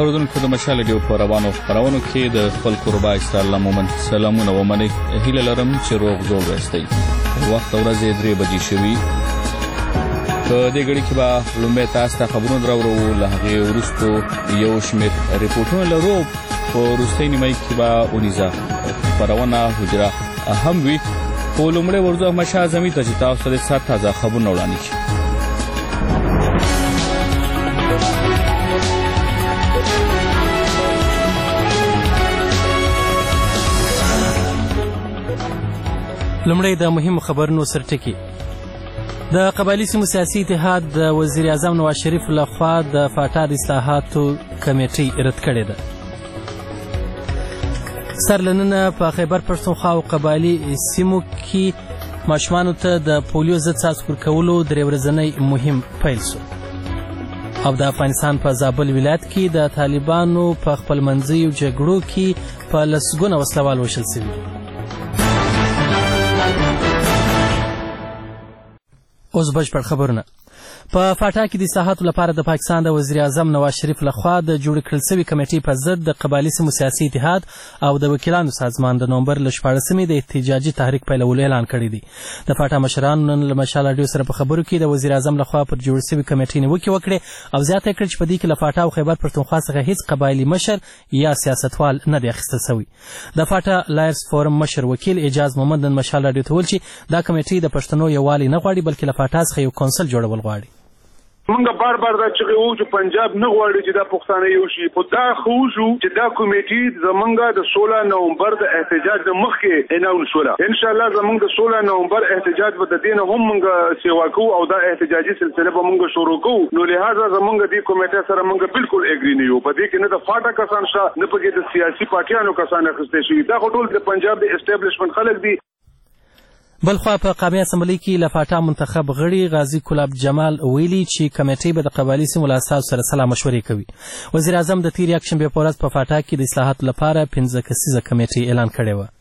اوریدونکو د مشال ریډیو په روانو خپرونو کې د خپل قربا استعلا مومن سلامونه ومنئ. هیله لرم چې روغ جوړ یاستئ. وخت ورځې 3 بجې شوي. په دې غړي کې به لومړی تاسو ته خبرونه راوړو، له هغې وروسته یو شمېر ریپورټونه لرو. په وروستۍ نیمایي کې به اونیزه خپرونه حجره هم وي. خو لومړی ورځو احمدشاه اعظمي ته چې تاسو ته سر تازه خبرونه وړاندې شي. لومړی د مهمو خبرونو سرټکي. د قبایلي سیمو سیاسي اتحاد د وزیر اعظم نواز شریف لخوا د فاټا د اصلاحاتو کمیټۍ رد کړې ده. سرلننه په خیبر پښتونخوا او قبایلي سیمو کې ماشومانو ته د پولیو ضد څاڅکي ورکولو 3 ورځنی مهم پیل شو. او د افغانستان په زابل ولایت کې د طالبانو په خپلمنځیو جګړو کې په لسګونه وسلوال وژل شوي. اوس بشپړ خبرونه. په فاټا کې د اصلاحاتو لپاره د پاکستان د وزیر اعظم نواز شریف لخوا د جوړ کړل شوې کمیټې په ضد د قبایلي سیمو سیاسي اتحاد او د وکیلانو سازمان د نومبر له 14مې د احتجاجي تحریک پیلولو اعلان کړی دی. د فاټا مشرانو نن له مشال راډیو سره په خبرو کې د وزیر اعظم لخوا پر جوړ شوې کمیټې نیوکې وکړې او زیاته کړه چې په دې کې له فاټا او خیبر پښتونخوا څخه هیڅ قبایلي مشر یا سیاستوال نه دی اخیستل شوی. د فاټا لایرز فورم مشر وکیل اعجاز محمد نن مشال راډیو ته وویل چې دا کمیټې د پښتنو یووالی نه غواړي بلکې له فاټا څخه یو کونسل جوړول غواړي. منګه بار بار دا چې وو چې پنجاب نه غواړي چې دا پښتانه یو شي، خو دا خو شو چې دا کمیټې زمونږه د 16 نومبر د احتجاج د مخکې اناون شوله. ان شاء الله زمونږ د 16 نومبر احتجاج به د دین هم منګه سیوا کوو او دا احتجاجي سلسله به منګه شروع کوو. نو لہذا زمونږ د کمیټې سره منګه بالکل اګری نه یو. په دې کې نه د فاټا کسان شته نه پکې د سیاسي پارټیانو کسان اخیستل شي. دا ټول د پنجاب د اسټابلیشمنت خلک دي. بلخوا په قومي اسمبلی کې له فاټا منتخب غړي غازي کلاب جمال ویلي چې کمیټې به د قبایلي سیمو له اساسو سره سلا مشورې کوي. وزیر اعظم د تیر یکشنبې په ورځ په فاټا کې د اصلاحاتو لپاره 15 کسیزه کمیټې اعلان کړې وه.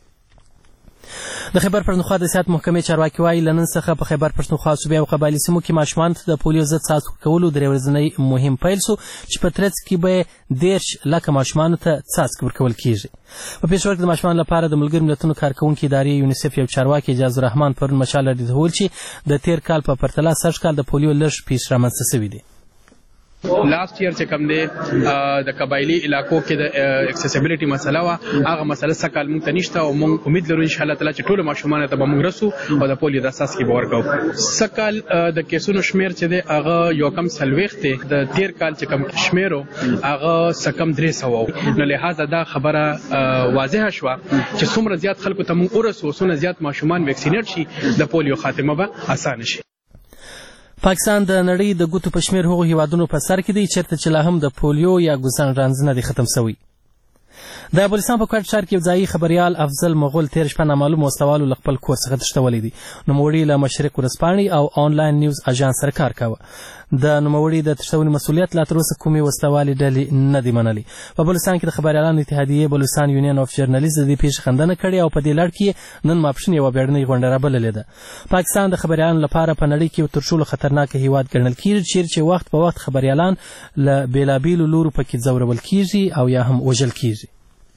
د خیبر پښتونخوا د سیاست محکمې چارواکي وایي له نن څخه په خیبر پښتونخوا صوبې او قبایلي سیمو کې ماشومانو ته د پولیو ضد څاڅکي ورکولو 3 ورځنی مهم پیل شو چې په ترڅ کې به 13 لکه ماشومانو ته څاڅکي ورکول کیږي. په پېښور کې د ماشومانو لپاره د ملګرو ملتونو کارکوونکي ادارې یونیسف یو چارواکي اعجاز الرحمن پرون مشال راډیو ته وویل چې د تیر کال په پرتله سږ کال د پولیو لږ پیښ رامنځته شوي دي. لاست ایئر چې کوم دی د قبایلی علاقو کې د اکسیسیبিলিټي مسله وا هغه مسله سکهال مونږ ته نشته او مونږ امید لرو ان شاء الله تعالی چې ټول ماشومان ته به مونږ رسو او د پولیو د اساس کې باور کوو. سکهال د کیسونو شمیر چې دی هغه یو کم سلويخت د تیر کال چې کوم شمیرو هغه سکم 300 نو لہذا دا خبره واضحه شو چې څومره زیات خلکو ته مونږ ورسو څومره زیات ماشومان ویکسینیټ شي د پولیو خاتمه به اسانه شي. پاکستان د نړۍ د ګوتو په شمیر هغو هیوادونو په سر کې دی چېرته چې لا هم د پولیو یا ګوزن رنځ نه دی ختم شوی. د بلوچستان په کوټ ښار کې یو ځایي خبریال افضل مغول تیر شپه نامعلوم وسلوالو له خپل کور څخه تښتولی دی. نوموړي له مشرق ورځپاڼې او آنلاین نیوز اژانس سره کار کاوه. د نوموړي د تښتونې مسؤلیت لا تر اوسه کومې وسلوالې ډلې نه دي منلي. په بلوچستان کې د خبریالانو اتحادیې بلوچستان یونین اف جرنالیست د دې پیښې خندنه کړې او په دې لړ کې نن ماپښین یوه بیړنۍ غونډه رابللې ده. پاکستان د خبریالانو لپاره په نړۍ کې تر ټولو خطرناک هیواد ګڼل کېږي چیرې چې وخت په وخت خبریالان له بېلابېلو لورو پکې ځورول کېږي او یا هم وژل کېږي.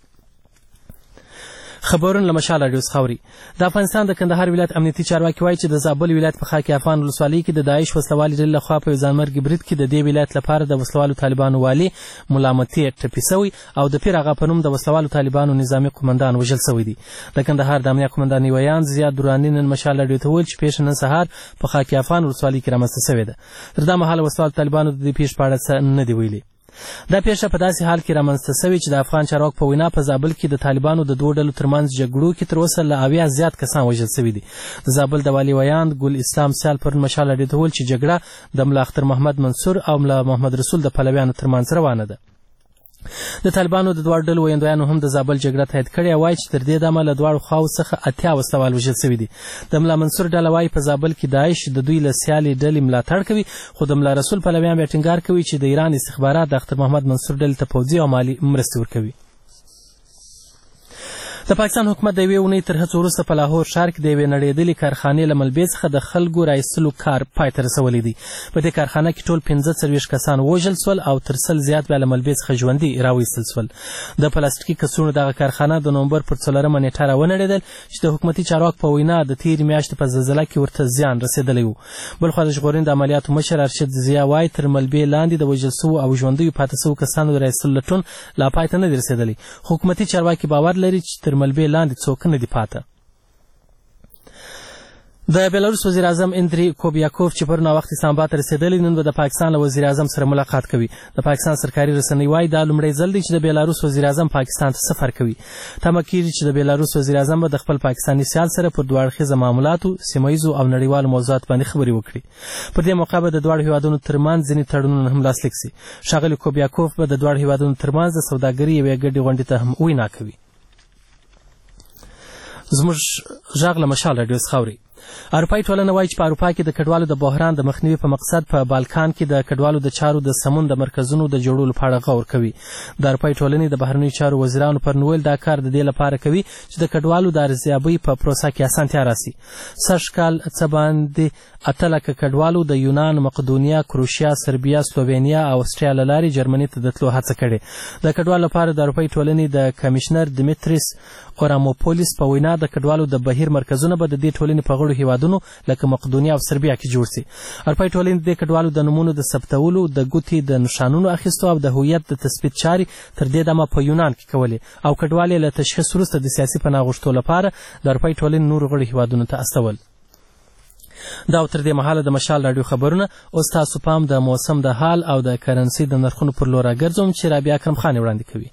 خبرونه له مشال راډیو څخه اوري. د افغانستان د کندهار ولایت امنیتي چارواکي وایي چې د زابل ولایت په خاک افغان ولسوالۍ کې د داعش وسلوالې ډلې لخوا په یو ځانمرګي برید کې د دې ولایت لپاره د وسلوالو طالبانو والي ملامتي ټپي شوی او د پیر اغا په نوم د وسلوالو طالبانو نظامي قومندان وژل شوی دی. د کندهار د امنیه قومندان نیویان زیاد دراني نن مشال راډیو ته وویل چې پیښه نن سهار په خاک افغان ولسوالۍ کې رامنځته شوې ده. تر دا مهاله وسلوالو طالبانو د دې پیښې په اړه څه نه دي ویلي. دا پیښه په داسې حال کې رامنځته شوې چې د افغان چارواکو په وینا په زابل کې د طالبانو د 2 ډلو ترمنځ جګړو کې تر اوسه له 80 زیات کسان وژل شوي دي. د زابل د والي ویاند ګل اسلام سیال پرون مشال راډیو ته وویل چې جګړه د ملا اختر محمد منصور او ملا محمد رسول د پلویانو ترمنځ روانه ده. د طالبانو د 2 ډلو ویاندویانو هم د زابل جګړه تایید کړې او وایي چې تر دې دمه له 2 خواو څخه 80 وسلوال وژل شوي دي. د ملا منصور ډله وایي په زابل کې داعش د دوی له سیالې ډلې ملاتړ کوي خو د ملا رسول پلویان بیا ټینګار کوي چې د ایران استخبارات د اختر محمد منصور ډلې ته پوځي او مالي مرستې ورکوي. د د پاکستان حکومت د یوې اونۍ تر هڅو وروسته په لاهور ښار کې د یوې نړېدلې کارخانې له ملبې څخه د خلکو رایستلو کار پای ته رسولی دی. په دې کارخانه کې ټول 45 کسان وژل سول او تر 100 زیات بیا له ملبې څخه ژوندي راویستل سول. د پلاستیکي کڅوړو دغه کارخانه د نومبر پر 4 نیټه راونړېدل چې د حکومتي چارواکو په وینا د تېرې میاشتې په زلزله کې ورته زیان رسېدلی و. بلخوا د ژغورنې د عملیاتو مشر ارشد ضیا وایي تر ملبې لاندې د وژل سوو او ژوندیو پاتې سوو کسانو د رایستلو لټون لا پای ته نه دی رسېدلی. حکومتي چارواکي باور لري چې تر ملبې لاندې څوک نه دي پاته. د بیلاروس وزیر اعظم اندری کوبیاکوف چې پرون وخت اسلام آباد ته رسېدلی نن به د پاکستان له وزیر اعظم سره ملاقات کوي. د پاکستان سرکاري رسنۍ وایي دا لومړی ځل دی چې د بیلاروس وزیر اعظم پاکستان ته سفر کوي. تمه کېږي چې د بیلاروس وزیر اعظم به د خپل پاکستاني سیال سره پر دوه اړخیزه معاملاتو، سیمه ییزو او نړیوالو موضوعاتو باندې خبرې وکړي. په دې موقع به د دواړو هیوادونو ترمنځ ځینې تړونونه هم لاسلیک سي. ښاغلي کوبیاکوف به د دواړو هیوادونو ترمنځ د سوداګرۍ یوې ګډې غونډې ته هم وینا کوي. زموږ غږ له مشال راډیو څخه اورئ. اروپایي ټولنه وایي چې په اروپا کې د کډوالو د بحران د مخنیوي په مقصد په بالکان کې د کډوالو د چارو د سمون د مرکزونو د جوړولو په اړه غور کوي. د اروپایي ټولنې د بهرنیو چارو وزیرانو پر نویل دا کار د دې لپاره کوي چې د کډوالو د ارزیابۍ په پروسه کې اسانتیا راسي. سږ کال څه باندې 8 لکه کډوالو د یونان، مقدونیا، کروشیا، سربیا، سلووینیا او اسټریا له لارې جرمني ته د تلو هڅه کړې. د کډوالو لپاره د اروپایي ټولنې د کمیشنر دیمیتریس اوراموپولیس په وینا د کډوالو د بهیر مرکزونه به د دې ټولنې په غړو هیوادونو لکه مقدونیا او سربیا کې جوړ سي. اروپایي ټولنې د کډوالو د نومونو د ثبتولو، د ګوتې د نښانونو اخیستو او د هویت د تثبیت چارې تر دې دمه په یونان کې کولې او کډوال یې له تشخیص وروسته د سیاسي پناه غوښتو لپاره د اروپایي ټولنې نورو غړو هیوادونو ته استول. دا او تر دې مهاله د مشال راډیو خبرونه. اوس تاسو پام د موسم د حال او د کرنسي د نرخونو پر لور راګرځوم چې رابعه اکرم خان وړاندې کوي.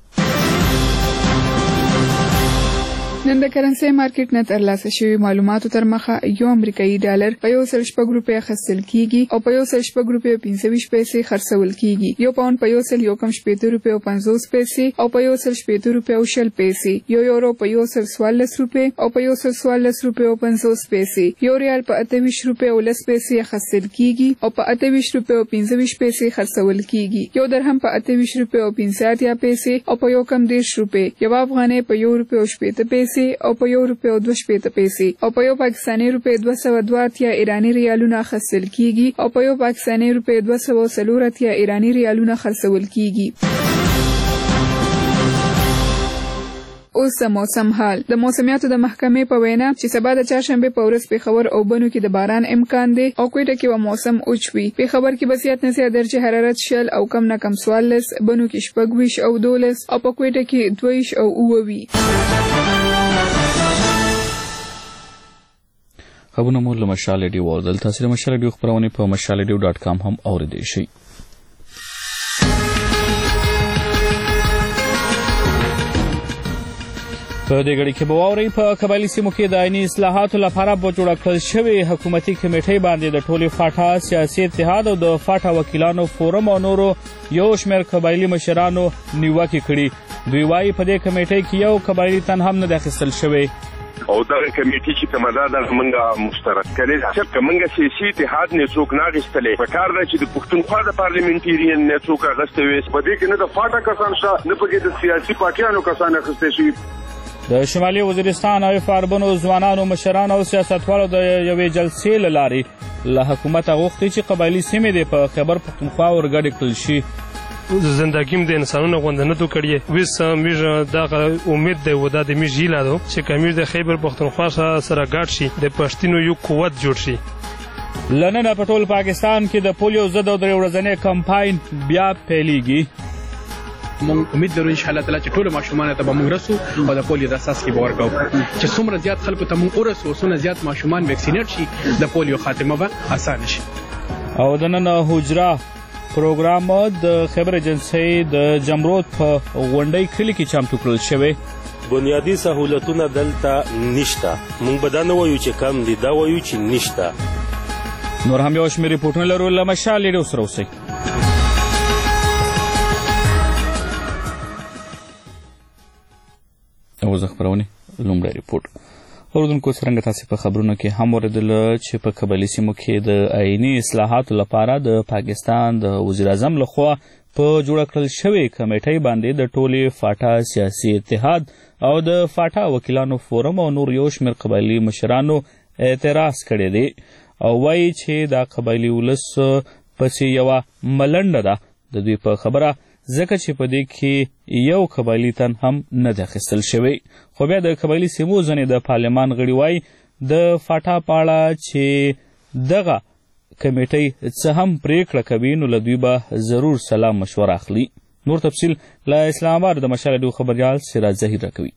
نن د کرنسي مارکیټ نه ترلاسه شوي معلوماتو تر مخه یو امریکایي ډالر په 1.4 روپۍ اخیستل کیږي او په 1.4 روپۍ او 25 پیسې خرڅول کیږي. یو پاوند په 1.15 روپۍ او 50 پیسې او په 1.15 روپۍ او 0 پیسې. یو یورو په 1.14 روپۍ او په 1.14 روپۍ او 50 پیسې. یو ریال په 28 روپۍ او 10 پیسې اخیستل کیږي او په 28 روپۍ او 25 پیسې خرڅول کیږي. یو درهم په 28 روپۍ او 50 پیسې او په 1.10 روپۍ. یو افغانۍ په 1 روپۍ او 80 پیسې او په 1 روپۍ او 2 پیسې او په 1 پاکستاني روپۍ 202 ایرانی ریالونه اخیستل کیږي او په 1 پاکستاني روپۍ 204 ایرانی ریالونه خرڅول کیږي. اوس د موسم حال. د موسمیاتو د محکمې په وینا چې سبا د چهارشنبه په ورځ پیښور او بنو کې د باران امکان دی او کوټه کې به موسم اوچ وي. پیښور کې به زیات نه زیات درجه حرارت 0 او کم نه کم 14، بنو کې 24 او 12 او په کوټه کې 22 او 9 وي. خبرونه مو له مشال ریډیو اوردل. تاسو د مشال ریډیو خبرونه په mashalradio.com هم اوریدئ شئ. په دې غړي کې به واورئ په قبایلي سیمو کې د عیني اصلاحاتو لپاره به جوړه کړل شوې حکومتي کمیټې باندې د ټولې فاټا سیاسي اتحاد او د فاټا وکیلانو فورم او نورو یو شمېر قبایلي مشرانو نیوکې کړي. دوی وایي په دې کمیټې کې یو قبایلي تن هم نه دی اخیستل شوی او دا کمیټې چې کومه ده موږ مشترک کړي چې موږ سیاسي اتحاد نه څوک نه غوښتلې. په کار ده چې د پښتونخوا د پارلیمنټریان نه څوک غوښتوي. په دې کې نه د فاټا کسان شته نه پکې د سیاسي پارټیانو کسان اخیستل شي. د شمالي وزیرستان او فاربنو ځوانانو مشرانو او سیاستوالو د یوې جلسې له لارې له حکومت غوښتي چې قبایلي سیمې د په خیبر پښتونخوا ورګډې کړل شي. زندگیم د انسانونو غونډه نه تو کړی وس میږ دا امید دی ودا د میږ یلادو چې کمیږ د خیبر پښتونخوا سره ګډ شي د پښتنو یو قوت جوړ شي. لنن په ټول پاکستان کې د پولیو ضد او 3 ورځنی کمپاین بیا پیلېږي. مونږ امید لرو ان شاء الله تعالی چې ټول ماشومان ته به موږ رسو او د پولیو د اساس کې باور کوو چې څومره زیات خلکو ته موږ ورسو څومره زیات ماشومان ویکسینیټ شي د پولیو خاتمه به اسانه شي. او د نن حجره پروګرام د خبر ایجنسی د جمرود په غونډۍ کلی کې چمتو کړل شوی. بنیادی سہولتونه دلته نشته. موږ به دا نه وایو چې کم دي، دا وایو چې نشته. نور هم یو شمېر ریپورټونه لرو له مشال ریډیو سره اوسئ. اوس خبرونه لومړی ریپورټ. اوردونکو څرنګه تاسو په خبرونو کې هم اوریدل چې په قبایلي سیمو کې د عیني اصلاحاتو لپاره د پاکستان د وزیر اعظم لخوا په جوړه کړل شوې کمیټۍ باندې د ټولې فاټا سیاسي اتحاد او د فاټا وکیلانو فورم او نور یو شمېر قبایلي مشرانو اعتراض کړی دی او وایي چې دا قبایلي ولس پسې یوه ملنډه ده د دوی په خبره، ځکه چې په دې کې یو قبایلي تن هم نه دی اخیستل شوی. خو بیا د قبایلي سیمو ځینې د پارلمان غړي وایي د فاټا په اړه چې دغه کمیټۍ څه هم پریکړه کوي نو له دوی به ضرور سلا مشوره اخلي. نور تفصیل له اسلام آباد د مشال ډیو خبريال سراج ظهیر راکوي.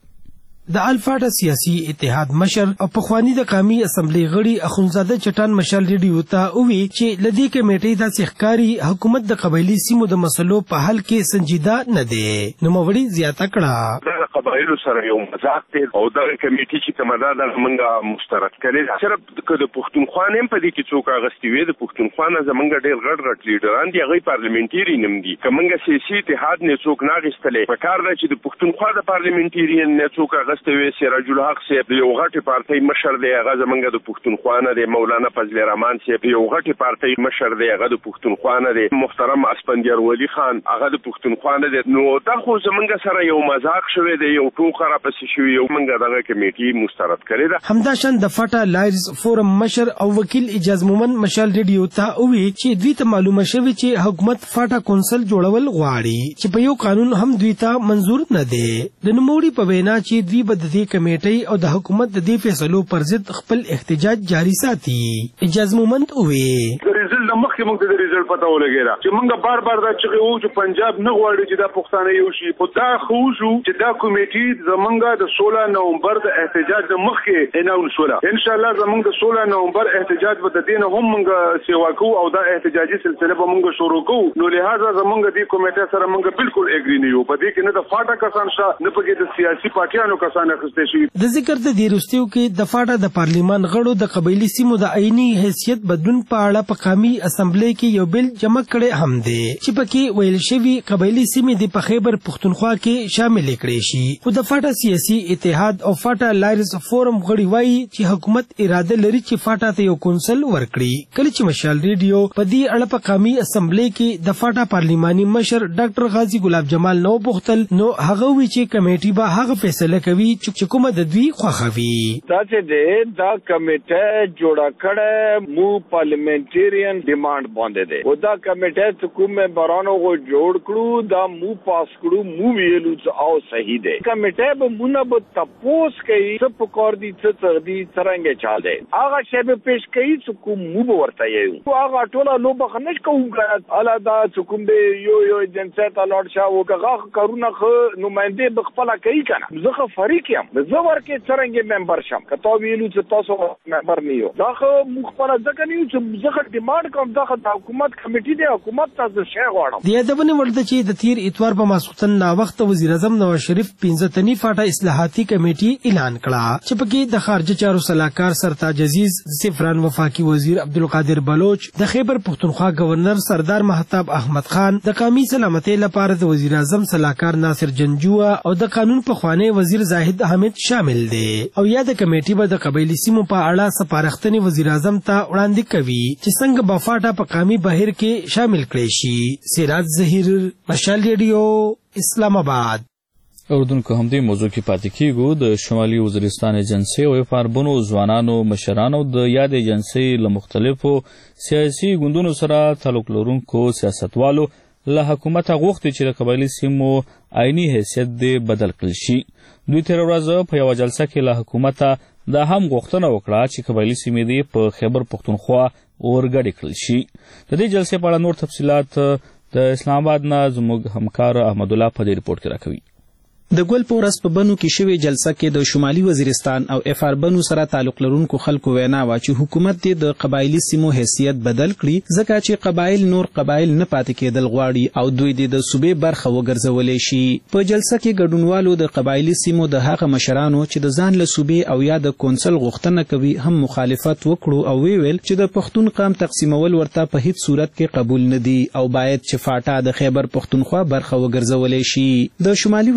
د الفاټا سیاسي اتحاد مشر او پخوانی د قومي اسمبلی غړي اخونزاده چټان مشال ریډیو ته وویل چې لدی کمیټې د سحکاري حکومت د قبایلی سیمو د مسلو په حل کې سنجیده نه دی. نو موري زیاته کړه د قبایلو سره یو مذاق دی او د کمیټې چې کومه ده موږ مسترد کړي صرف د پښتونخوا نیم په دې کې څوک اغستې وي. د پښتونخوا نه زمونږ ډېر غټ لیډران دي، هغوی پارلمنټري نم دي. که موږ سیاسي اتحاد نه څوک نه اخیستلی په کار ده چې د پښتونخوا د پارلمنټرین نه څوک سراج الحق صاحب یو غټ پارټي مشر دی، هغه زمونږ د پښتونخوا نه دی. مولانا فضل الرحمن صاحب یو غټ پارټي مشر دی، هغه د پښتونخوا نه دی. محترم اسپندیار ولی خان هغه د پښتونخوا نه دی. نو دا خو زمونږ سره یو مذاق شوی دی، یو ټوکه راپسې شوی، یو موږ دغه کمیټې مسترد کړې ده. همداشان د فاټا لایرز فورم مشر او وکیل اجاز مومن مشال ریډیو ته وویل چې دوی ته معلومه شوی چې حکومت فاټا کونسل جوړول غواړي چې په یو قانون هم دوی ته منظور نه دی. د نوموړي په وینا چې دوی به د کمیټۍ او د حکومت د دې فیصلو پر ضد خپل احتجاج جاری ساتي. اجاز مومند وویل ریزلټ د مخکې موږ ته د ریزلټ پته ولګېده چې موږ بار بار دا چغې وو چې پنجاب نه غواړي چې دا پښتانه یو شي، خو دا خو شو چې دا کمیټې زمونږ د 16 نومبر د احتجاج د مخکې اناون شوله. انشاءالله زمونږ د 16 نومبر احتجاج به د دې نه هم موږ سیوا کوو او دا احتجاجي سلسله به موږ شروع کوو. نو لهذا زمونږ دې کمیټې سره موږ بالکل اګری نه یو. په دې کې نه د فاټا کسان شته نه پکې د سیاسي پارټیانو کسان اخیستل شوي. د ذکر د دې وروستیو کې د فاټا د پارلیمان غړو د قبایلی سیمو د عیني حیثیت بدلون په اړه په قومي اسمبلی کې یو بل جمع کړی هم دی چې پکې ویل شوی قبایلی سیمې د په خیبر پښتونخوا کې شامل کړي شي. خو د فاټا سیاسي اتحاد او فاټا لایرز فورم غړي وایي چې حکومت اراده لري چې فاټا ته یو کونسل ورکړي. کله چې مشال ریډیو په دې اړه په قومي اسمبلی کې د فاټا پارلیماني مشر ډاکټر غازی ګلاب جمال نو بوختل نو هغه وی چې کمیټې به هغه فیصله کوي چې کومه د دوی خوښوي. دا چې دی دا کمیټه جوړه کړه مو پارلیمنټریان ډیماند باندې دی او دا کمیټه چې کوم ممبرانو غو جوړ کړو دا مو پاس کړو مو ویلو چې او صحیح دی. کمیټه به مونږ به تپوس کوي څه پکور دي څه څردي څرنګه چا دی هغه شی به پیش کوي چې کوم مو ورته یو هغه ټوله لو بخنش کوم الا دا چې کوم دی یو جنسیت الاټ شاو هغه کارونه خو نماینده بخپله کوي کنه. زه فریق یم زه ورکه څرنګه ممبر شم کته ویلو چې تاسو ممبر نه یو دا خو مخبره ځکه نه چې زه ډیماند کوم دا د حکومت کمیټې دی حکومت تاسو شی غواړم. د یادونه ورته چې د تیر اتوار په ماسختن نا وخت وزیر اعظم نواز شریف 15 تنی فاټا اصلاحاتي کمیټې اعلان کړه چې پکې د خارجه چارو صلاحکار سرتاج عزیز، سفران وفاقي وزیر عبدالقادر بلوچ، د خیبر پښتونخوا گورنر سردار مهتاب احمد خان، د قومي سلامتۍ لپاره د وزیر اعظم صلاحکار ناصر جنجوه او د قانون پخوانی وزیر زاهد حمید شامل دي. او یا د کمیټې به د قبایلی سیمو په اړه سپارښتنې وزیر اعظم ته وړاندې کوي چې څنګه به فاټا په قومي بهیر کې شامل کړي شي. سراج ظهیر، مشال ریډیو، اسلام آباد. اردوونکو همدې موضوع کې پاتې کیږو. د شمالي وزیرستان ایجنسۍ او فاربونو ځوانانو مشرانو د یاد ایجنسۍ له مختلفو سیاسي ګوندونو سره تعلق لرونکو سیاستوالو له حکومته غوښتي چې د قبایلي سیمو عیني حیثیت دې بدل کړل شي. دوی تېره ورځ په یوه جلسه کې له حکومته دا هم غوښتنه وکړه چې قبایلي سیمې دې په خیبر پښتونخوا اورګډې کړل شي. د دې جلسې په اړه نور تفصیلات د اسلام آباد نه زموږ همکار احمد الله په دې ریپورټ کې راکوي. د ګل په ورځ په بنو کې شوې جلسه کې د شمالي وزیرستان او افار بنو سره تعلق لرونکو خلکو وینا وا چې حکومت د قبایلی سیمو حیثیت بدل کړي ځکه چې قبایل نور قبایل نه پاتې کېدل غواړي او دوی د صوبې برخه وګرځولې شي. په جلسه کې ګډونوالو د قبایلی سیمو د هغه مشرانو چې د ځان له صوبې او یا د کونسل غوښتنه کوي هم مخالفت وکړو او ویل چې د پښتون قام تقسیمول ورته په هیڅ صورت کې قبول نه دي او باید چې فاټا د خیبر پښتونخوا برخه وګرځولې شي. د شمالي وزیرستان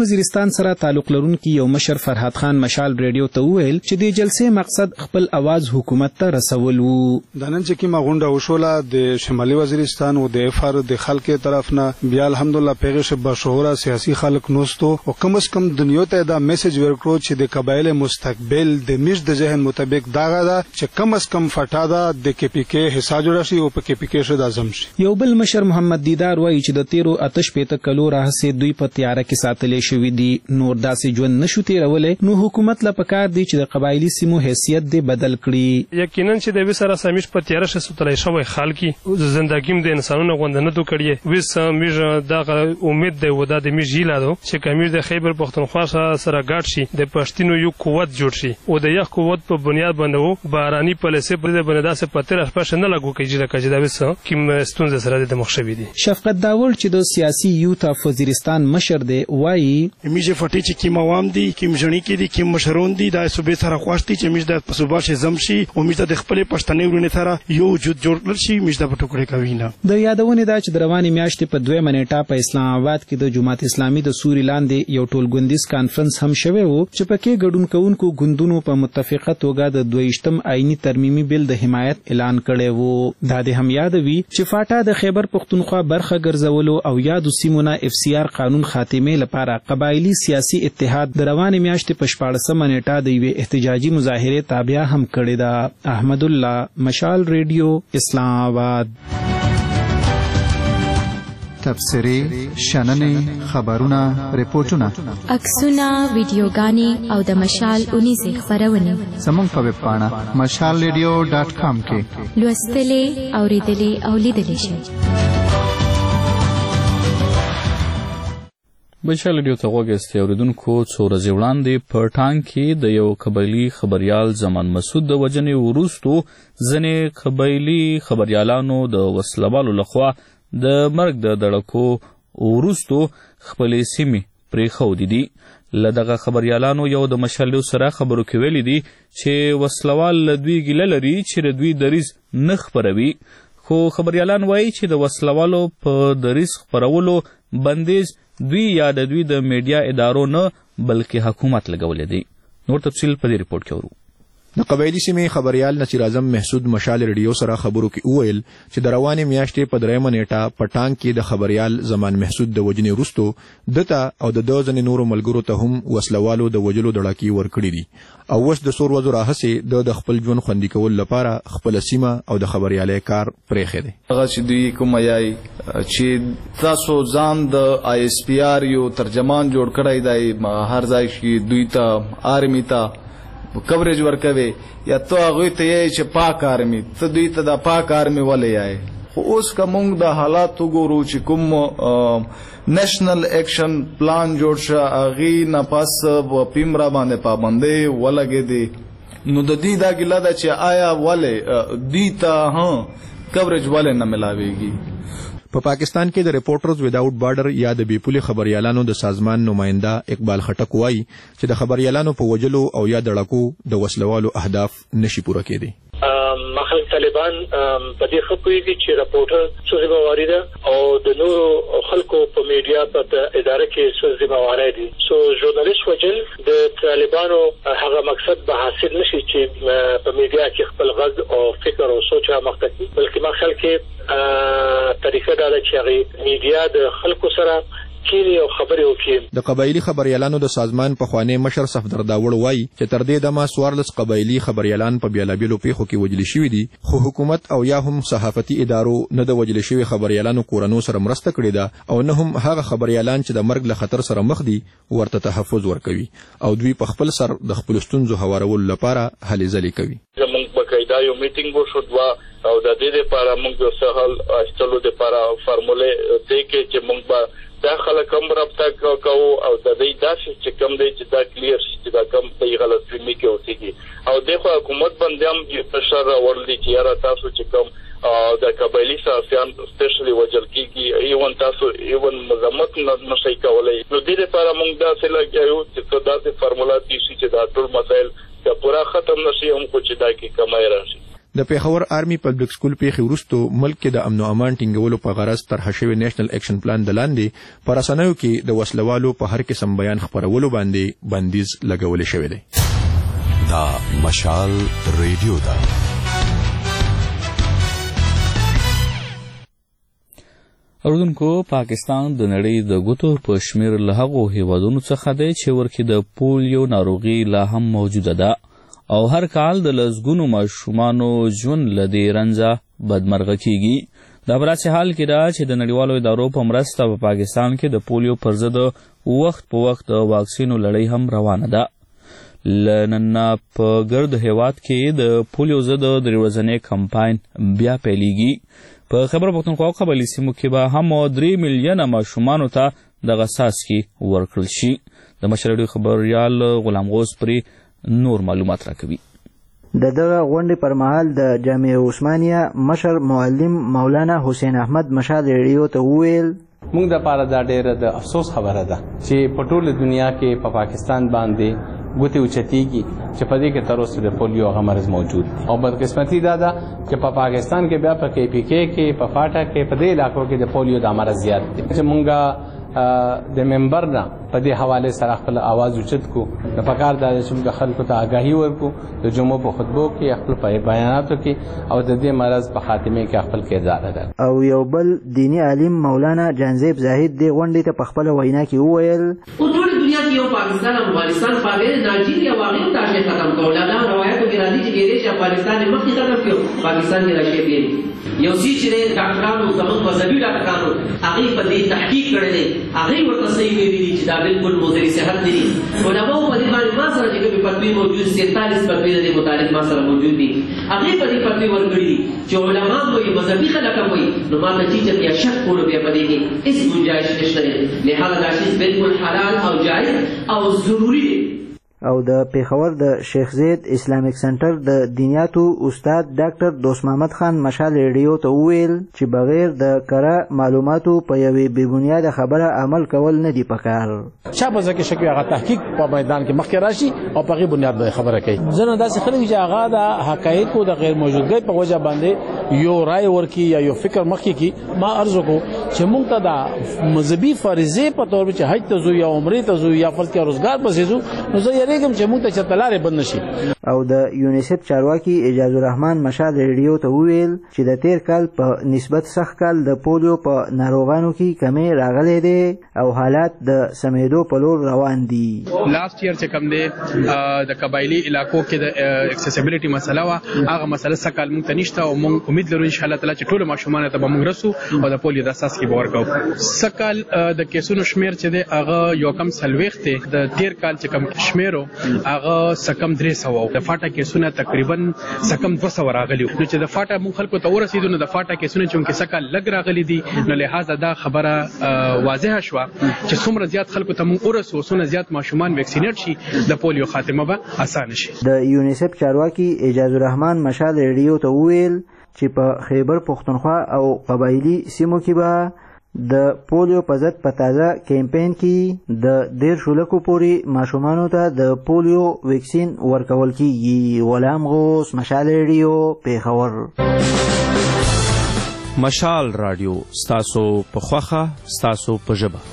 وزیرستان سره تعلق لرونکي یو مشر فرحات خان مشال ریډیو ته وویل چې د جلسې مقصد خپل आवाज حکومت ته رسول وو. د نن چې کومه غونډه وشوله د شمالي وزیرستان او د افار د خلکو طرف نه بیا الحمدلله پیغش بشهوره سیاسي خلک نوستو او کم از کم دنیا ته دا میسج ورکړو چې د قبایل مستقبل د میش د ذهن مطابق داغه دا چې کم از کم فټا دا د کې پی کې حصہ جوړ شي او په کې پی کې شو د اعظم شي. یو بل مشر محمد دیدار وایي چې د تیرو آتش پېته کلو راهسې دوی په تیاره کې ساتلې شوي دي، نور داسې ژوند نشو تیرولی، نو حکومت له پکار دی چې د قبایلي سیمو حیثیت دې بدل کړي. یقینا چې د وسره سمیش په تیاره شه سوتلای شوی خلکی زندګیم د انسانونو غوند نه تو کړي وس میج دا امید دی ودا د میج یلادو چې کمیر د خیبر پختونخوا سره ګډ شي د پښتنو یو قوت جوړ شي او د یو قوت په بنیاد باندې باراني پالیسي پر د بنیاد سره پتر خپل نه لګو کېږي د کجدا وس کیم ستونزه سره د مخشوي دي. شفقت داول چې د سیاسي یوت اف وزیرستان مشر دی وایي میجه فټی چې کیم عوام دي کیم ژنی کې دي کیم مشرون دي د صوبې سره خواشتي چې میج د صوبې شه زمشي او میج د خپل پښتني ورونه سره یو وجود جوړ شي میج د ټوکړې کوي نه. د یادونه دا چې د رواني میاشتې په 2 منېټه په اسلام آباد کې د جماعت اسلامي د سوري لاندې یو ټولګوندیز کانفرنس هم شوی وو چې پکې ګډون کوونکو ګوندونو په متفقه توګه د 22م آئینی ترمیمي بل د حمایت اعلان کړی وو. دا د هم یادوي چې فاټا د خیبر پختونخوا برخه ګرځولو او یادو سیمونه اف سی آر قانون خاتمه لپاره قبایلی سیاسي اتحاد د روانې میاشتې په 14 منېټه د یوې احتجاجي مظاهره تابع هم کړې ده. احمد الله مشال ریډیو اسلام آباد. تبصرې، شننې، خبرونه، ریپورتونه، عکسونه، ویډیوګانې او د مشال اونیزې خپرونې زموږ په ویب پاڼه mashalradio.com کې لوستلې، اورېدلې او لیدلې شئ. مشال ریډیو ته غوږ ایستی اورېدونکو څو ورځې وړاندې په ټانک کې د یو قبایلي خبریال زمان مسعود د وژنې وروستو ځینې قبایلي خبریالانو د وسلوالو لخوا د مرګ د دړکو وروستو خپلې سیمې پرېښودې دي. له دغه خبریالانو یو د مشال سره خبرو کې ویلي دي چې وسلوال له دوی ګیله لري چې د دوی دریځ نه خپروي، خو خبریالان وایي چې د وسلوالو په دریځ خپرولو بندیز دوی یا د دوی د میډیا ادارو نه بلکې حکومت لګولی دی. نور تفصیل په دې ریپورت کې ورو. د قبایلی سیمې خبریال نصیر اعظم محسود مشال ریډیو سره خبرو کې وویل چې د روانې میاشتې په 3 منېټه په ټانک کې د خبریال زمان محسود د وجنې وروستو دته او د ځینې نورو ملګرو ته هم وسلوالو د وجلو دړکې ورکړي دي او اوس د څو ورځو راهیسې د خپل ژوند خوندي کولو لپاره خپل سیمه او د خبریالۍ کار پرېښی دی. هغه چې دوی کوم یای چې تاسو ځان د آی اس پی آر یو ترجمان جوړ کړی دی هر ځای کې دوی ته آرمی ته کوریج ورکوي یا ته هغوی ته یې چې پاک آرمی ته دوی ته د پاک آرمی ولې یای. خو اوس که موږ د حالات وګورو چې کوم نیشنل ایکشن پلان جوړ شه هغې نه پس پیمرا باندې پابندۍ ولګېدې نو د دې دا ګیله ده چې آیا ولې دوی ته کوریج ولې نه ملاویږي. په پاکستان کې د ریپورټرز وداوټ بارډر یا د بیپولي خبریالانو د سازمان نماینده اقبال خټک وایي چې د خبریالانو په وجلو او یا دړکو د وسلوالو اهداف نشي پوره کېدی. مخالف طالبان په دې ښه پوهېږي چې رپورټر څه ذمہواري ده او د نورو خلکو په میډیا په اداره کې څه ذمہواري دي. سو ژورنالیست وجل د طالبانو هغه مقصد به حاصل نشي چې په میډیا کې خپل غږ او فکر او سوچ رامخته کړي، بلکې ما خیال کې طریقه دا ده چې هغې میډیا د خلکو سره کینی او خبرې وکړي. د قبایلی خبریالانو د سازمان پخوانی مشر صفدر داوړ وایي چې تر دې دمه 14 قبایلی خبریالان په بیلابیلو پیښو کې وژل شوي دي، خو حکومت او یا هم صحافتي ادارو نه د وژل شوي خبریالانو کورنو سره مرسته کړې ده او نه هم هغه خبریالان چې د مرګ له خطر سره مخ دي ورته تحفظ ورکوي او دوی په خپل سر د خپل ستونزو هوارولو لپاره هلې ځلې کوي. زموږ باقاعده یو میټینګ وشو او د دې لپاره موږ د سهال ایستلو لپاره فارمولې دی کې چې موږ به دا خلک هم رابطه کوو او د دې داسې چې کوم دی چې دا کلیر شي چې دا کوم په غلط فهمي کې اوسېږي او دغه حکومت باندې هم پرشر راوړلی چې یاره تاسو چې کوم د قبایلي سیاسيان سپیشلی وجل کېږي ایون تاسو ایون مذمت نشئ کولی. نو دې لپاره موږ داسې لګیو چې داسې فارمولا دي چې دا ټول مسایل دا پورا ختم نشي هم خو چې دا کې کمای راشي. د پیښور آرمي پبلک سکول پیښې وروسته ملک کې د امن او امان ټینګولو په غرض طرح شوی نېشنل اکشن پلان د لاندې په رسنیو کې د وسلوالو په هر قسم بیان خپرولو باندې بندیز لګول شوی دی. دا مشال ریډیو ده. اردوونکو پاکستان د نړۍ د ګوتو په شمیر له هغو هیوادونو څخه دی چې ورکې د پولیو ناروغي لا هم موجوده ده او هر کال د لسګونو ماشومانو ژوند له دې رنځه بدمرغه کیږي. دا په داسې حال کې ده چې د نړیوالو ادارو په مرسته په پاکستان کې د پولیو پر ضد وخت په وخت د واکسینو لړۍ هم روانه ده. له نن په ګرد هیواد کې د پولیو ضد د 3 ورځنی کمپاین بیا پیلیږي. په خیبر پختونخوا قبایلي سیمو کې به هم 3 میلیونه ماشومانو ته دغه څاڅکي ورکړل شي. د مشر ریډیو خبریال غلام غوث پرې نور معلومات راکوي. د دغه غونډې پر مهال د جامعه عثمانیه مشر معلم مولانا حسین احمد مشال ریډیو ته وویل موږ د پاره دا ډېره د افسوس خبره ده چې په ټوله دنیا کې په پاکستان باندې ګوتې اوچتېږي چې په دې کې تر اوسه د پولیو هغه مرض موجود دی او بدقسمتي دا ده چې په پاکستان کې بیا په KPK کې په فاټا کې په دې علاقو کې د پولیو د مرض زیات دی چې موږ د منبر نه په دې حواله سره خپل आवाज اوچت کو د پکار د چې خلکو ته آگاهي ورکو د جمعو په خطبو کې خپل بیاناتو کې او د دې مرض په خاتمه کې خپل کردار ادا او یو بل دینی عالم مولانا جانزیب زاهد د غونډې ته په خپل وینا کې وویل په ټول دنیا کې یو پاکستان او افغانستان په غیر ناجیریا واقعي تاشه ختم کول دا روایتو کې راځي چې ګیرې افغانستان مخکې ختم کړو پاکستان کې راشي دی یو سی چې ډاکټرانو زموږ مذهبي ډاکټرانو هغه په دې تحقیق کړی هغه ورته صحیح ویلي چې دا بالکل مضر صحت نه دي. علماء په دې باندې ما سره چې کومې فتوی موجود 47 فتوی د متعلق ما سره موجود دي هغه په دې فتوی ورکړي چې علماء وایي مذهبي خلک وایي نو ما ته چې بیا شک کولو بیا په دې کې هیڅ گنجائش نشته. لهدا دا شی بالکل حلال او جائز او ضروری دی. او د پیښور د شیخ زید اسلامیک سنټر د دینیاتو استاد ډاکټر دوست محمد خان مشال ریډیو ته وویل چې بغیر د کره معلوماتو په یوې بې بنیاده خبره عمل کول نه دی پکار. چا په ځکه شک هغه تحقیق په میدان کې مخکې راشي او په غي بنیاد باندې خبره کوي. ځنه داسې خلک چې هغه د حقایقو د غیر موجودګۍ په وجه باندې یو رائے ورکي یا یو فکر مخکې کی ما عرض کو چې موږ ته د مذهبي فریضه په تور چې حج ته زو یا عمره ته زو یا فرض کې روزګار پسې زو نو زه کوم چې موږ ته چتلارې بند نشي. او د یونیسف چارواکي اجازه الرحمن مشال ریډیو ته وویل چې د تیر کال په نسبت سخت کال د پولیو په ناروغانو کې کمی راغلی دی او حالات د سمیدو په لور روان دي. لاست ایئر چې کوم دی د قبایلی علاقو کې د اکسیسیبিলিټي مسله وا هغه مسله سکهال موږ ته نشته او موږ امید لرو ان شاء الله تعالی چې ټول ماشومان ته به موږ رسو او د پولیو د اساس کې باور کوو. سکهال د کیسونو شمیر چې دی هغه یو کم سلويخت د تیر کال چې کوم شمیرو هغه سکم 300 د فاټا کیسونه تقریبا سکم 200 راغلی نو چې د فاټا مون خلکو ته ورسېدو نو د فاټا کیسونه چې سکه لګ راغلی دي نو لہذا دا خبره واضحه شو چې څومره زیات خلکو ته مون ورسو څومره زیات ماشومان ویکسینیټ شي د پولیو خاتمه به اسانه شي. د یونیسف چارواکي اجازه الرحمن مشال ریډیو ته وویل چې په خیبر پختونخوا او قبایلی سیمو کې به د پولیو په ضد په تازه کیمپین کې د 10 لکو پورې ماشومانو ته د پولیو ویکسین ورکول کیږي. غلام غوث مشال ریډیو پیښور. مشال رادیو ستاسو په خوخه ستاسو په ژبه.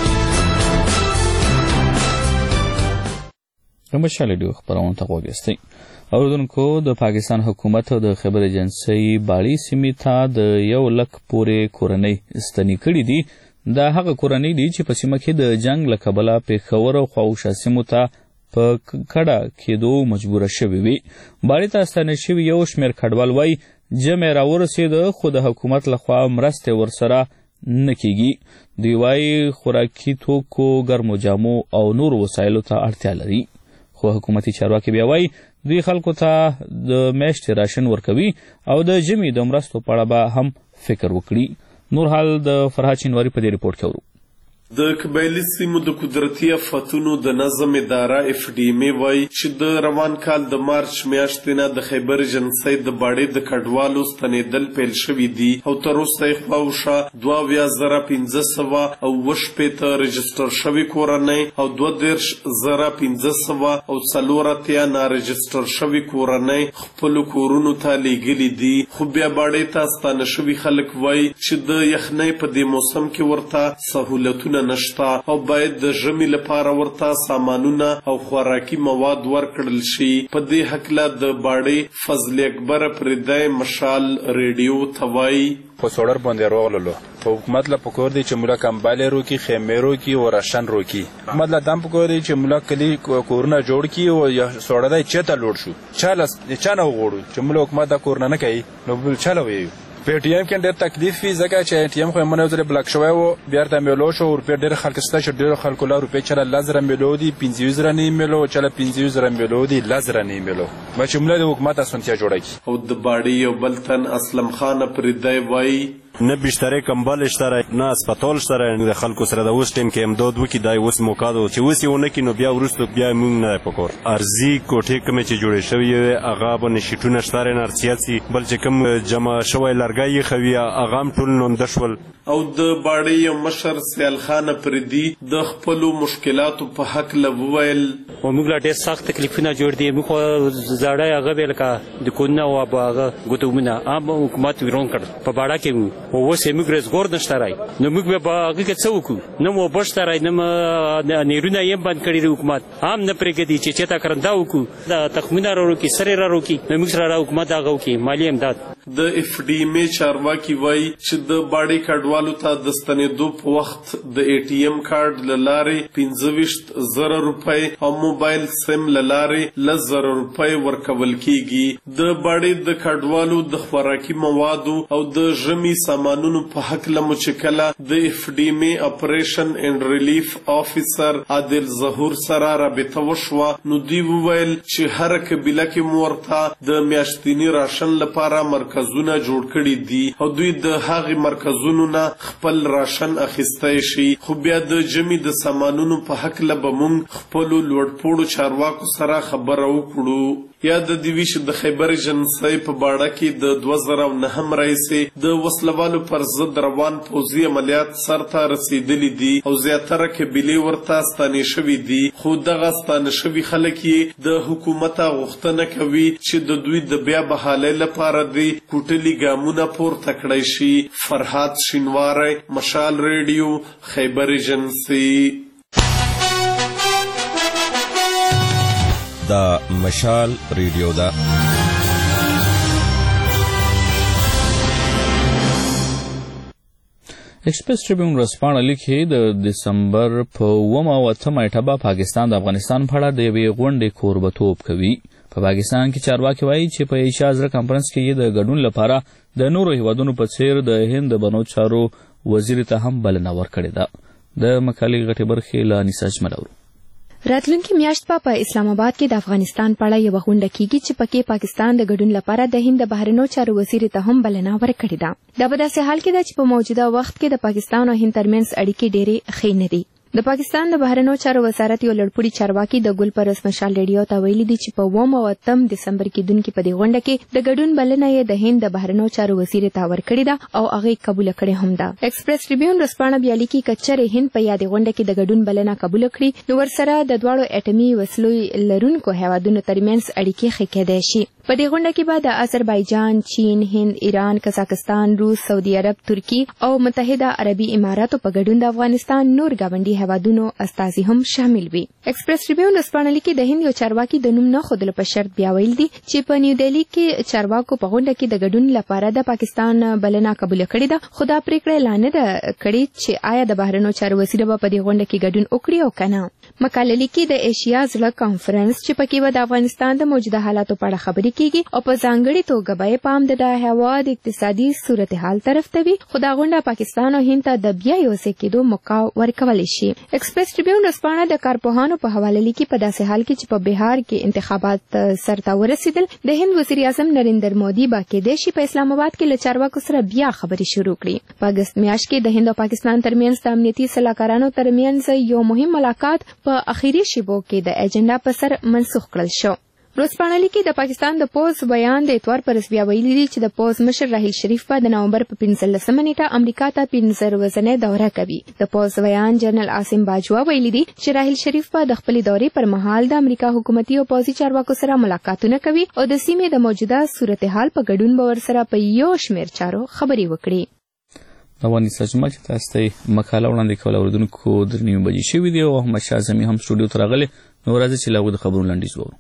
مشال ریډیو خبرونه ته وګورئ. اوردونکو د پاکستان حکومت د خبر ایجنسی باړی سیمې ته د 1 لک پورې کورنۍ ستنې کړې دي. دا هغه کورنۍ دي چې په سیمه کې د جنگ له کبله پیښور او خواوشا سیمو ته په کډه کېدو مجبوره شوې وي. باړی ته ستنې شوي یو شمېر کډوال وایي جمع راورسېده خو د حکومت لخوا مرستې ورسره نه کېږي. دوی وایي خوراکي توکو ګرمو جامو او نور وسایلو ته اړتیا لري خو حکومتي چارواکي بیا وایي دوی خلکو ته د میاشتې راشن ورکوي او د ژمي د مرستو په اړه به هم فکر وکړي. نور حال د فرهاد شینواري په دې ریپورت کې اورو. د قبایلي سیمو د قدرتي آفتونو د نظم اداره FDMA وایي چې د روان کال د مارچ میاشتې نه د خیبر ایجنسۍ د باډې د کډوالو ستنېدل پیل شوي دي او تر اوسه یې خواوشا 22,500 او 28 رجسټر شوي کورنۍ او 22,500 او 4 نارجسټر شوي کورنۍ خپلو کورونو ته لیږلي دي. خو بیا باډې ته ستانه شوي خلک وایي چې د یخنۍ په دې موسم کې ورته سهولتونه نشته او باید د ژمي لپاره ورته سامانونه او خوراکي مواد ورکړل شي. په دې هکله د باډې فضل اکبر پردی مشال ریډیو ته وایي په سوړر باندې راغللو په حکومت له پکور دی چې مولا کمبالې روکي خیمې روکي او راشن روکي. حکومت له دام پکور دی چې مولا کلی کورونه جوړ کی او سوړدای چته لوړ شو چا نه وغوړو چې مولا حکومت دا کورونه نه کوي نو بل چاله وي. په ATM کې ډېر تکلیف وي ځکه چې ATM خو منو زره بلاک شوی و بیا ته میلو شو او په ډېر خلک ستا چې ډېر خلکو لا روپې چره لزر میلو دي 15 نه میلو چله 15 میلو دي لزر نه میلو ما چې مولا د حکومت اسانتیا جوړه کی. او د باډي یو بلتن اسلم خان پردی وایي نه بشتره کمبل شتره نه اسپیټال شتره د خلکو سره د اوس ټیم کې امداد وکي دای اوس موکادو چې اوس یو نه کینو بیا ورستو بیا مونږ نه پکور ارزي کوټه کوم چې جوړې شوی هغه باندې شیټونه شتره نه سیاسي بل چې کوم جمع شوی لرګي خوي هغه ټول نوم دشول. او د باډي مشر سیال خان پردی د خپل مشکلاتو په حق لوویل او موږ لا ډېر سخت تکلیفونه جوړ دي موږ زړه هغه بیلکه د کونه او هغه ګوتومنه اب حکومت ویرون کړ په باډا کې او اوس موږ رزګور نشته راي نو موږ به هغه کې څه وکړو نو مو بشته راي نو نیرونه یې بند کړی د حکومت هم نه پرېږدي چې چېرته کرنده وکړو د تخمینه را روکي سرې را روکي نو موږ سره حکومت هغه وکړي مالي امداد. د FDMA چارواکي وایي چې د باډي کډوالو ته د ستنېدو په وخت د ATM کارت له لارې 25,000 روپۍ او موبایل سیم له لارې 10,000 روپۍ ورکول کیږي. د باډي د کډوالو د خوراکي موادو او د ژمي سامانونو په حق له مچکله د FDMA اپریشن اینڈ ریلیف افیسر عادل ظهور سره رابطه وشوه نو دوی وویل چې هر قبیله کې مورته د میاشتني راشن لپاره مرکزونه جوړ کړي دي او دوی د هغې مرکزونو نه خپل راشن اخیستی شي. خو بیا د ژمي د سامانونو په حق له به موږ خپلو لوړپوړو چارواکو سره خبره وکړو. یا د دیویش د خیبر ایجنسۍ په باډه کې د 2009 راهیسې د وسلوالو پر ضد روان پوځي عملیات سرته رسیدلي دي او زیاتره قبیلې ورته ستانې شوي دي. خو دغه ستانه شوي خلک یې د حکومت غوښتنه کوي چې د دوی د بیا بحالۍ لپاره د کوټلي ګامونه پورته کړی شي. فرهاد شینواری مشال ریډیو خیبر ایجنسۍ. دا مشال ریډیو دا ایکسپریس ټریبیون ورځپاڼه لیکي د دسمبر په 9 او 8 نیټه پاکستان د افغانستان په اړه د یوې غونډې کوربتوب کوي. په پاکستان کې چارواکي وایي چې په ایشیا زړه کانفرنس کې د ګډون لپاره د نورو هیوادونو په څیر د هند بنو چارو وزیر ته هم بلنه ورکړې ده. د مقالې غټې برخې له انیسا اجمل اورو. راتلونکي میاشت په اسلام آباد کې د افغانستان په اړه یوه غونډه کیږي چې پکې پاکستان د ګډون لپاره د هند د بهرنیو چارو وزیر ته هم بلنه ورکړې ده. دا په داسې حال کې ده چې په موجوده وخت کې د پاکستان او هند ترمنځ اړیکې ډېرې ښې نه دي. د پاکستان د بهرنیو چارو وزارت یو لړپوړي چارواکي د ګل پرس مشال ریډیو ته ویلي دي چې په 9 او 8 دسمبر کې دونکو په دې غونډه کې د ګډون بلنه یې د هند د بهرنیو چارو وزیر ته ورکړې ده او هغه قبول کړې هم ده. ایکسپریس ټریبیون ورځپاڼه بیا لیکي کچره هند په یاد غونډه کې د ګډون بلنه قبول کړي نو ورسره د دواړو اټومي وسلو لرونکو هیوادونو ترمنځ اړیکې ښې کېدای شي. په دې غونډه کې به د آذربایجان، چین، هند، ایران، قزاقستان، روس، سعودي عرب، ترکی او متحده عربي اماراتو په ګډون د افغانستان نور ګاونډي هیوادونو استازي هم شامل وي. ایکسپریس ټریبیون ورځپاڼه لیکي د هند یو چارواکي د نوم نه ښودلو په شرط بیا ویل دي چې په نیو دهلي کې چارواکو په غونډه کې د ګډون لپاره د پاکستان بلنه قبول کړې ده خو دا پریکړه اعلان نه کړې چې آیا د بهرنیو چارو وزیر به په دې غونډه کې ګډون وکړي او کنه. مقاله لیکي د ایشیا زړه کانفرنس چې پکې به د افغانستان د موجوده حالاتو په اړه خبرې کیږي او په ځانګړي توګه به پام د هوا د اقتصادي صورتحال طرف ته وي. خو دا غونډه پاکستان او هند ته د بیا یو ځای کېدو موقع ورکولی شي. ایکسپریس ټریبیون ورځپاڼه د کارپوهانو په حواله لیکي په داسې حال کې چې په بهار کې انتخابات سرته ورسېدل د هند وزیر اعظم نریندر مودي به کېدای شي په اسلام آباد کې له چارواکو سره بیا خبرې شروع کړي. په اګست میاشت کې د هند او پاکستان ترمنځ د امنیتي سلاکارانو ترمنځ یو مهم ملاقات په اخیری شیبو کې د اجنډا په سر منسوخ کړل شو. ورځپاڼه لیکي د پاکستان د پوز بیان د اتوار پر بیا ویلي دي چې د پوز مشر راهیل شریف په د نومبر په 15 نیټه امریکا ته 15 ورځې دوره کوي. د پوز بیان جنرال عاصم باجوا ویلي دي چې راهیل شریف په د خپل دورې پر مهال د امریکا حکومتي او پوزي چارواکو سره ملاقاتونه کوي او د سیمې د موجوده صورتحال په ګډون باور سره په یو شمېر چارو خبرې وکړي. رواني سجما چې تاسو ته مقاله وړاندې کوله اوریدونکو د 9 بجې شوې دي او احمد شاه زمي هم سټوډیو ته راغلی. نو راځي چې له د خبرونو لنډیز وورو.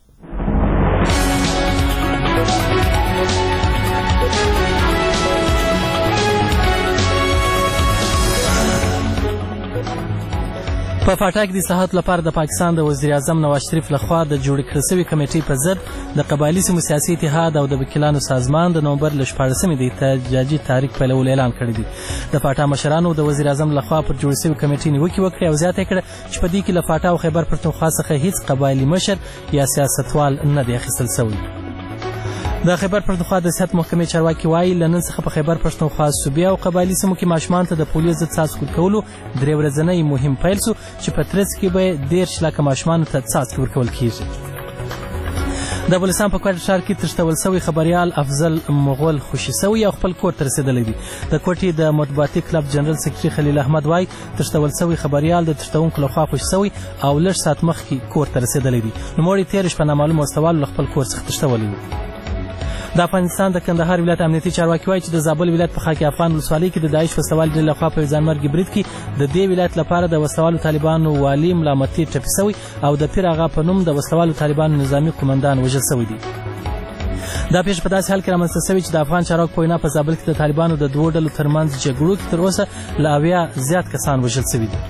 په فاټا کې د اصلاحاتو لپاره د پاکستان د وزیر اعظم نواز شریف لخوا د جوړې کړې شوې کمیټې په ضد د قبایلي سیمو سیاسي اتحاد او د وکیلانو سازمان د نومبر له 14 د احتجاجي تحریک پیلولو اعلان کړی دی. د فاټا مشرانو د وزیر اعظم لخوا پر جوړې شوې کمیټې نیوکې وکړې او زیاته کړه چې په دې کې له فاټا او خیبر پښتونخوا څخه هیڅ قبایلي مشر یا سیاستوال نه دی اخیستل شوی. د خیبر پښتونخوا د صحت محکمې چارواکي وایي له نن څخه په خیبر پښتونخوا صوبې او قبایلي سیمو کې ماشومان ته د پولیو ضد څاڅکو ورکولو 3 ورځنی مهم پیل شو چې په ترڅ کې به 13 لکه ماشومانو ته څاڅکي ورکول کیږي. د بلوچستان په کوټ ښار کې تښتول شوی خبریال افضل مغول خوشي شوی او خپل کور ته رسېدلی دی. د کوټې د مطبوعاتي کلب جنرال سکرټري خلیل احمد وایي تښتول شوی خبریال د تښتونکو لخوا خوشي شوی او لږ ساعت مخکې کور ته رسېدلی دی. نوموړی تېره شپه نامعلومو وسلوالو له خپل کور څخه تښتولی و. د افغانستان د کندهار ولایت امنیتي چارواکي وایي چې د زابل ولایت په خاک افغان ولسوالۍ کې د داعش وسلوالو ډلې لخوا په ځانمرګي برید کې د دې ولایت لپاره د وسلوالو طالبانو والي ملامتي ټپي شوی او د پیر آغا په نوم د وسلوالو طالبانو نظامي قومندان وژل شوی دی. دا پیښه په داسې حال کې رامنځته شوې چې د افغان چارواکو په وینا په زابل کې د طالبانو د 2 ډلو ترمنځ جګړو کې تر اوسه له 80 زیات کسان وژل شوي دي.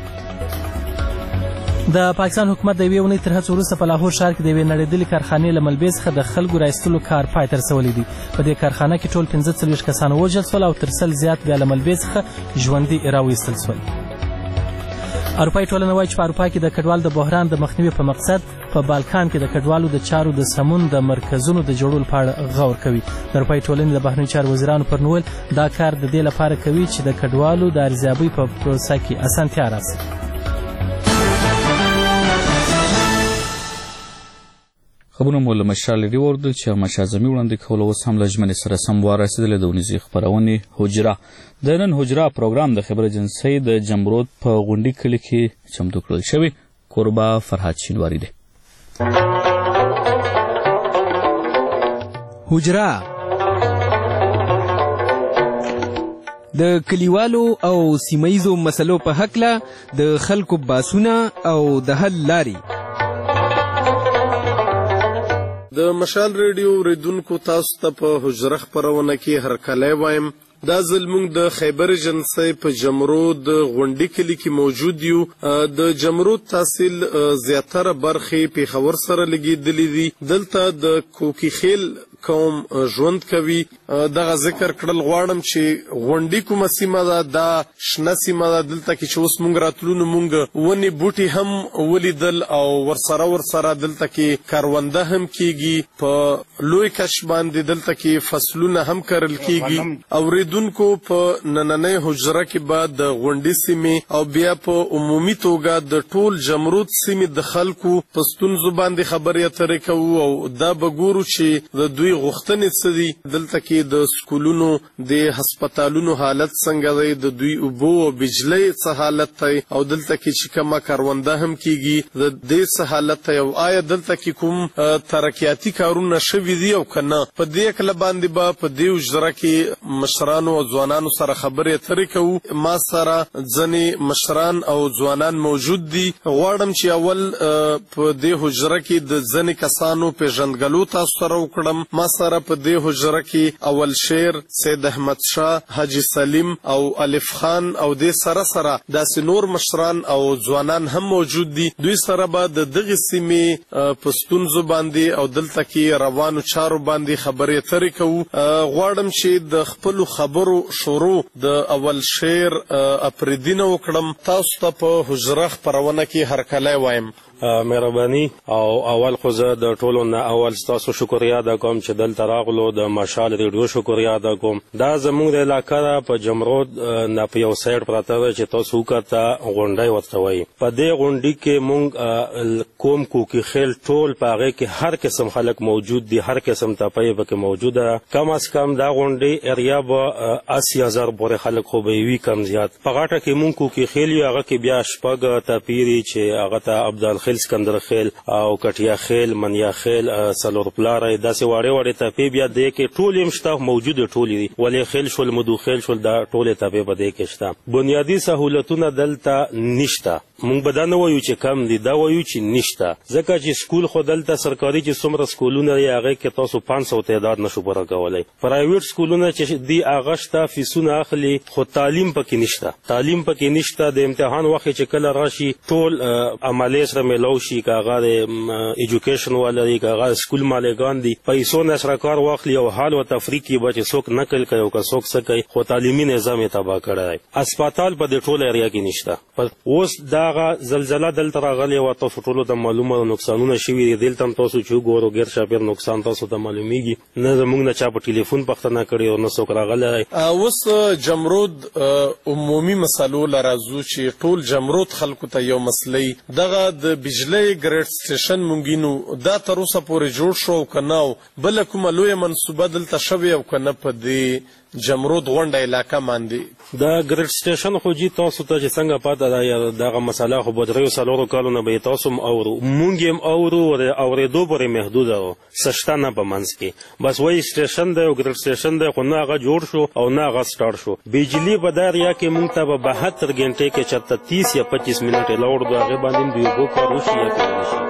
د پاکستان حکومت د یوې اونۍ تر هڅو وروسته په لاهور ښار کې د یوې نړېدلې کارخانې له ملبې څخه د خلکو رایستلو کار پای ته رسولی دی. په دې کارخانه کې ټول 45 کسان ووژل شول او تر 100 زیات بیا له ملبې څخه ژوندي راویستل شول. اروپایي ټولنه وایي چې په اروپا کې د کډوالو د بحران د مخنیوي په مقصد په بالکان کې د کډوالو د چارو د سمون د مرکزونو د جوړولو په اړه غور کوي. د اروپایي ټولنې د بهرنیو چارو وزیرانو پر نوول دا کار د دې لپاره کوي چې د کډوالو د ارزیابۍ په پروسه کې اسانتیا راسي. خبرونه مو له مشال ریډیو اوریدل چې مشال زمي وړاندې کوله. اوس هم له ژمنې سره سم وار رسېدلی د ونیزې خپرونې حجره. د نن حجره پروګرام د خبر ایجنسۍ د جمرود په غونډي کلي کې چمتو کړل شوی. کوربه فرهاد شینواری دی. حجره د کلیوالو او سیمایزو مسلو په هکله د خلکو باسونه او د حل لاري. د مشال ریډیو ریډونکو تاسو ته په حجره خبرونه کې هرکلی وایم. دا ځل موږ د خیبر ایجنسۍ په جمرود غونډي کلي کې موجود یو. د جمرود تحصیل زیاتره برخې پیښور سره لګېدلې دي. دلته د کوکي خیل قوم ژوند کوي. دغه ذکر کړل غواړم چې غونډي کومه سیمه ده، دا شنه سیمه ده. دلته کې چې اوس موږ راتلو نو موږ ونې بوټي هم ولیدل او ورسره دلته کې کرونده هم کیږي. په لوی کش باندې دلته کې فصلونه هم کرل کیږي. اوریدونکو په نننۍ حجره کې بعد د غونډي سیمې او بیا په عمومي توګه د ټول جمرود سیمې د خلکو په ستونزو باندې خبرې اترې کوو او دا به ګورو چې د دوی غوښتنې څه دي. دلته کې د سکولونو د هسپتالونو حالت څنګه دی، د دوی اوبو او بجلۍ څه حالت دی او دلته کې چې کومه کرونده هم کیږي د دې څه حالت دی او آیا دلته کې کوم ترقیاتي کارونه شوي دي او که نه. په دې کله باندې به په دې حجره کې مشرانو او ځوانانو سره خبرې اترې کوو. ما سره ځینې مشران او ځوانان موجود دي. غواړم چې اول په دې حجره کې د ځینې کسانو پیژندګلو تاسو سره وکړم. ما سره په دې حجره کې اول شیر، سید احمد شاه، حاجی سلیم او الف خان او دې سره داسې نور مشران او ځوانان هم موجود دي. دوی سره به د دغه سیمې په ستونزو باندې او دلته کې روانو چارو باندې خبرې اترې کوو. غواړم چې د خپلو خبرو شروع د اول شیر اپریدینه وکړم. تاسو ته په حجره خپرونه کې هرکلی وایم. مهرباني او اول خو زه د ټولو نه اول ستاسو شکریا ادا کوم چې دلته راغلو. د مشال ریډیو شکریا ادا کوم. دا زموږ د علاقه ده په جمرود نه په یو سایډ پراته ده چې تاسو وکړه غونډۍ ورته وایي. په دې غونډۍ کې موږ کوم کوکي خیل ټول په هغې کې هر قسم خلک موجود دي، هر قسم تپۍ پکې موجوده ده. کم از کم دا غونډۍ اریا به 80,000 پورې خلک خو به وي کم زیات. په غاټه کې موږ کوکي خیل یو، هغه کې بیا شپږ تپیري چې هغه ته عبدال خیل، سکندر خیل او کټیا خیل، منیا خیل، سلور پلاره، داسې واړې واړې تپې بیا دې کې ټول هم شته، موجوده ټول دي. ولې خیل شول، مدو خیل شول، دا ټولې تپې په دې کې شته. بنیادي سهولتونه دلته نشته. مونږ به دا نه وایو چې کم دي، دا وایو چې نشته. ځکه چې سکول خو دلته سرکاري چې څومره سکولونه دي هغې کې تاسو 500 تعداد نشو پوره کولی. پرایویټ سکولونه چې دي هغه شته، فیسونه اخلي، خو تعلیم پکې نشته. تعلیم پکې نشته. د امتحان وخت چې کله راشي ټول عملې سره میلاو شي، که هغه د ایجوکیشن والا دي، که هغه سکول مالکان دي، پیسو نه سره کار واخلي او حال و تفریح کې به چې څوک نقل کوي او که څوک څه کوي، خو تعلیمي نظام یې تباه کړی دی. اسپتال په دې ټوله ایریا کې نشته. اوس دا زلزله دلته راغلې وه، تاسو ټولو ته معلومه نقصانونه شوي دي. دلته هم تاسو چې وګورو ګیر شاپیر نقصان تاسو ته معلومیږي. نه زموږ نه چا په ټلیفون پوښتنه کړې او نه څوک راغلی. اوس جمرود عمومي مسلو له راځو چې ټول جمرود خلکو ته یو مسلې دغه د بجلی ګریډ سټیشن مونږینو دا تر اوسه پورې جوړ شو او که نه، او بله کومه لویه منصوبه دلته شوې او که نه په دې جمرود غونډه علاقه باندې. دا ګریډ سټیشن خو جي تاسو ته چې څنګه پاته ده دغه مسله خو به 3 کالو نه به تاسو هم اورو، مونږ هم اورو، اورېدو پورې محدوده و، څه شته نه په منځ کې. بس وایي سټیشن دی او ګریډ سټیشن دی، خو نه هغه جوړ شو او نه هغه سټارټ شو. بجلي په دا ایریا کې مونږ ته به 72 غنټې کې چېرته 30 یا 25 منټې لاړ دو، هغې باندې هم د اوبو کار وشي یا کولی شي.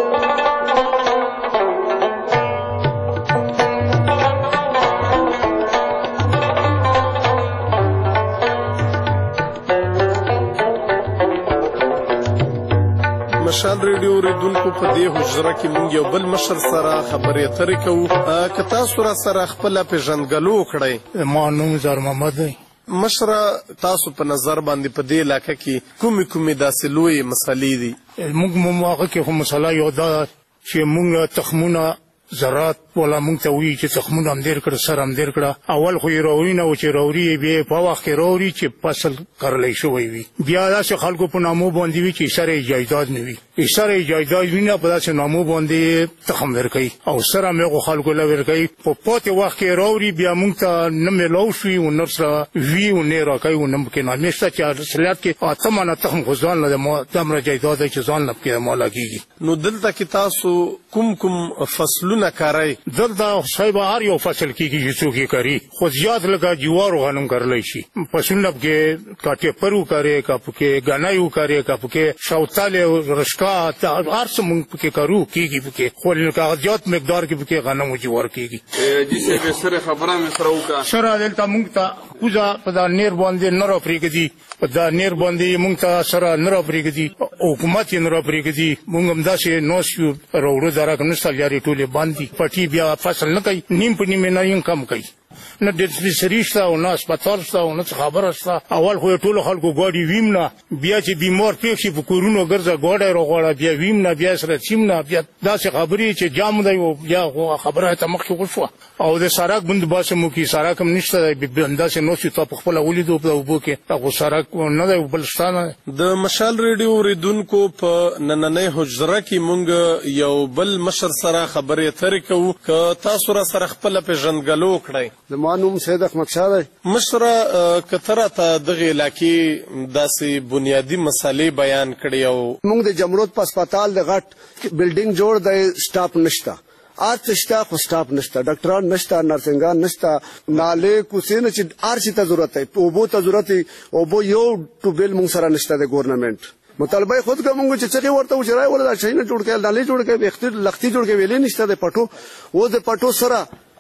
مشال ریډیو ریډونکو په دې حجره کې مونږ یو بل مشر سره خبرې اترې کوو. که تاسو را سره خپله پیژندګلو وکړئ. ما نوم زار محمد دی. مشره، تاسو په نظر باندې په دې علاقه کې کومې داسې لویې مسلې دي؟ موږ هغه کې خو مسله یو دا چې موږ تخمونه زراعت ولا مونږ ته وایي چې تخمونه هم ډېر کړه، سر هم ډېر کړه. اول خو یې راوړي نه و چې راوړي یې بیا په وخت کې راوړي چې فصل کرلی شوی وي. بیا داسې خلکو په نامو باندې وي چې سر یې جایداد نه وي، سر یې جایداد وي نه، په داسې نامو باندې تخم ورکوي او سر هم هغو خلکو له ورکوي. په پاتې وخت کې راوړي بیا مونږ ته نه میلاو شوي و، نه سره وي و، نه یې راکوي و، نه پکې نامې شته چې اصلیت کې 8 منه تخم خو ځان له دومره جایداد دی چې ځان له پکې ماله کېږي. نو دلته کې تاسو کوم فصلونه کاروئ؟ دلته صاحب هر یو فصل کېږي چې څوک یې کري، خو زیات لکه جوار او غنم کرلی شي. فصلونه پکې که ټیپر وکارې، که پکې ګنی وکارې، که پکې شوتل، رشقه، هر څه مونږ پکې کارو کېږي پکې، خو لکه زیات مقدار کې پکې غنم او جوار کېږي. جی صاحب سره خبره مې سره وکړه. سره دلته مونږ ته کوزه په دا نیر باندې نه راپرېږدي، په دا نیر باندې مونږ ته سره نه راپرېږدي، حکومت یې نه راپرېږدي. مونږ همداسې ناست یو، راوړو درک نشته، لارې ټولې بند دي. پټي بیا فصل نه کوي، نیم په نیمې نه یې کم کوي. نه ډسپنسري شته او نه اسپتال شته او نه څه خبره شته. اول خو یې ټولو خلکو ګاډي ویم نه، بیا چې بیمار پېښ شي په کورونو ګرځه ګاډی راغواړه، بیا ویم نه، بیا سره چیم نه، بیا داسې خبرې چې جام دی او بیا خو خبره ته مخکې وشوه. او د سړک بندوبست هم وکړي، سړک هم نشته دی، همداسې ناست یو، تا په خپله ولیدو په اوبو کې، هغو سړک نه دی، بل شته نه. د مشال ریډیو اورېدونکو په نننۍ حجره کې مونږ یو بل مشر سره خبرې اترې کوو. که تاسو را سره خپله پیژندګلو وکړئ. زما نوم سید احمد شاه دی. مشره، که ته راته دغې علاقې داسې بنیادي مسلې بیان کړې او موږ د جمرود په اسپتال د غټ بلډینګ جوړ دی، سټاف نشته، هر څه شته خو سټاف نشته، ډاکټران نشته، نرسنګان نشته، نالې کوڅې نه چې هر شي ته ضرورت دی، اوبو ته ضرورت دی، اوبو یو ټوبیل موږ سره نشته د ګورنمنټ. مطالبه خود کوم چې څنګه ورته وچرای ولا شي نه جوړ کړي، نالې جوړ کړي، لختي جوړ کړي، ویلې نشته د پټو. و د پټو سره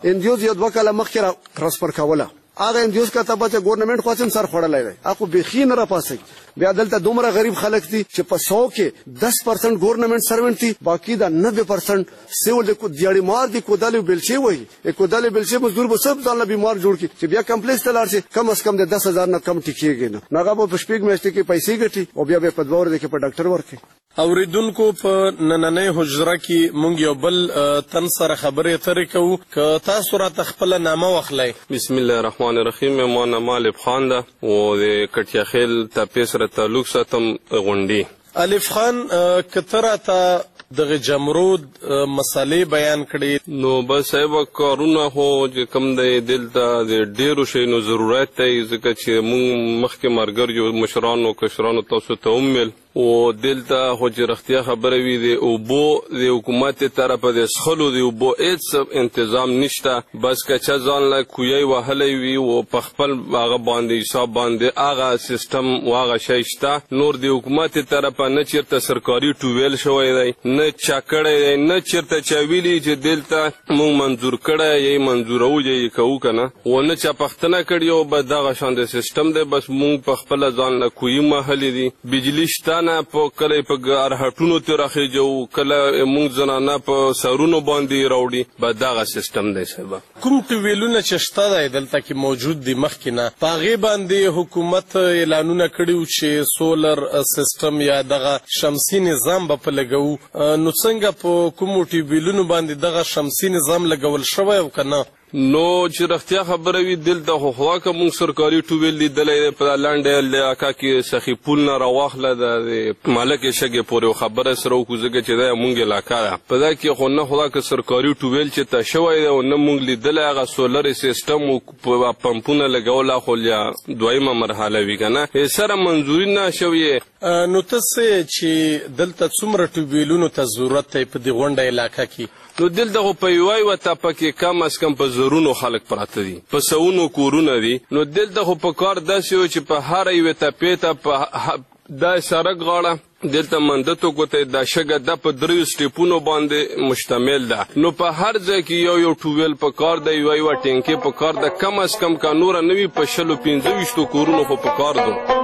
اندیوز یو 2 کاله مخکې ترانسفر کوله هغه اندیوز کته به ګورنمنت خو سم سر خړلای دی اخو بخي نه را پاسي بیا دلته دومره غریب خلک دي چې په 100 کې 10% ګورنمنت سروینټ دي باقی دا 90% سیول د کو دیاړي مار دي کودالې بلچي وای کودالې بلچي مزدور به سب ځان بیمار جوړ کی چې بیا کمپلیکس تلار شي کم از کم د 10,000 نه کم ټیکيږي نه هغه په شپږ میاشتې کې پیسې ګټي او بیا به په دوور د کې په ډاکټر ورکي اوریدونکو په نننۍ حجره کې مونږ یو بل تن سره خبرې اترې کوو که تاسو راته خپله نامه واخلئ. بسم الله الرحمن الرحیم. ما نامه الف خان ده او د کټیا خیل تپې سره تعلق ساتم غونډي. الف خان که ته راته دغه جمرود مسالې بیان کړي نو بس ایوه کارونه خو چې کوم دی دلته د ډېرو شیانو ضرورت دی ځکه چې مونږ مخکې ملګریو مشرانو کشرانو تاسو ته وویل او دلته خو چې رښتیا خبره وي د اوبو د حکومت طرفه د څښلو د اوبو هېڅ انتظام نشته بس که چا ځان له کویۍ وهلی وي او په خپل هغه باندې حساب باندې هغه سیسټم او هغه شی شته نور د حکومت طرفه نه چېرته سرکاري ټویل شوی دی نه چا کړی دی نه چېرته چا ویلي چې دلته مونږ منظور کړی یا منظورو یا یې کوو که نه او نه چا پوښتنه کړې او بس دغه شان د سیسټم دی بس مونږ په خپله ځان له کویي مهلي دي بجلي شته نه په کله په ارهټونو ترې راخېجو کله مونږ زنانه په سرونو باندې راوړي بس دغه سیسټم دی صاحبه. کوم ټویلونه چې شته دی دلته کې موجود دي مخکې نه په هغې باندې حکومت اعلانونه کړي چې سولر سیسټم یا دغه شمسي نظام به په لګوو نو څنګه په کومو ټویلونو باندې دغه شمسي نظام لګول شوی او که نه نو چې رښتیا خبره وي دلته خو خوا که مونږ سرکاري ټویل لیدلی دی په لنډ علاقه کې سخي پول نه راواخله د مالک شګې پورې خبره سره وکړو ځکه چې دا مونږ علاقه ده په دا کې خو نه خدا که سرکاري ټویل چې ته شوی دی او نه مونږ لیدلی هغه سولر سیسټم او پمپونه لګول خو یا دویمه مرحله وي که نه سره منظوري نه شوې نو ته څه چې دلته څومره ټویلونو ته ضرورت دی په دې غونډه علاقه کې نو دلته خو په یوه یوه تپه کې کم از کم په زرونو خلک پراته دي په سوونو کورونه دي نو دلته خو په کار داسې و چې په هره یوې تپې ته په دا سړک غاړه دلته مندتو کوته دا شګه د په 3 سټیپونو باندې مشتمل ده نو په هر ځای کې یو ټویل په کار ده یو ټینکې په کار ده کم از کم کا نور نوي په 25 کورونو خو په کار ده.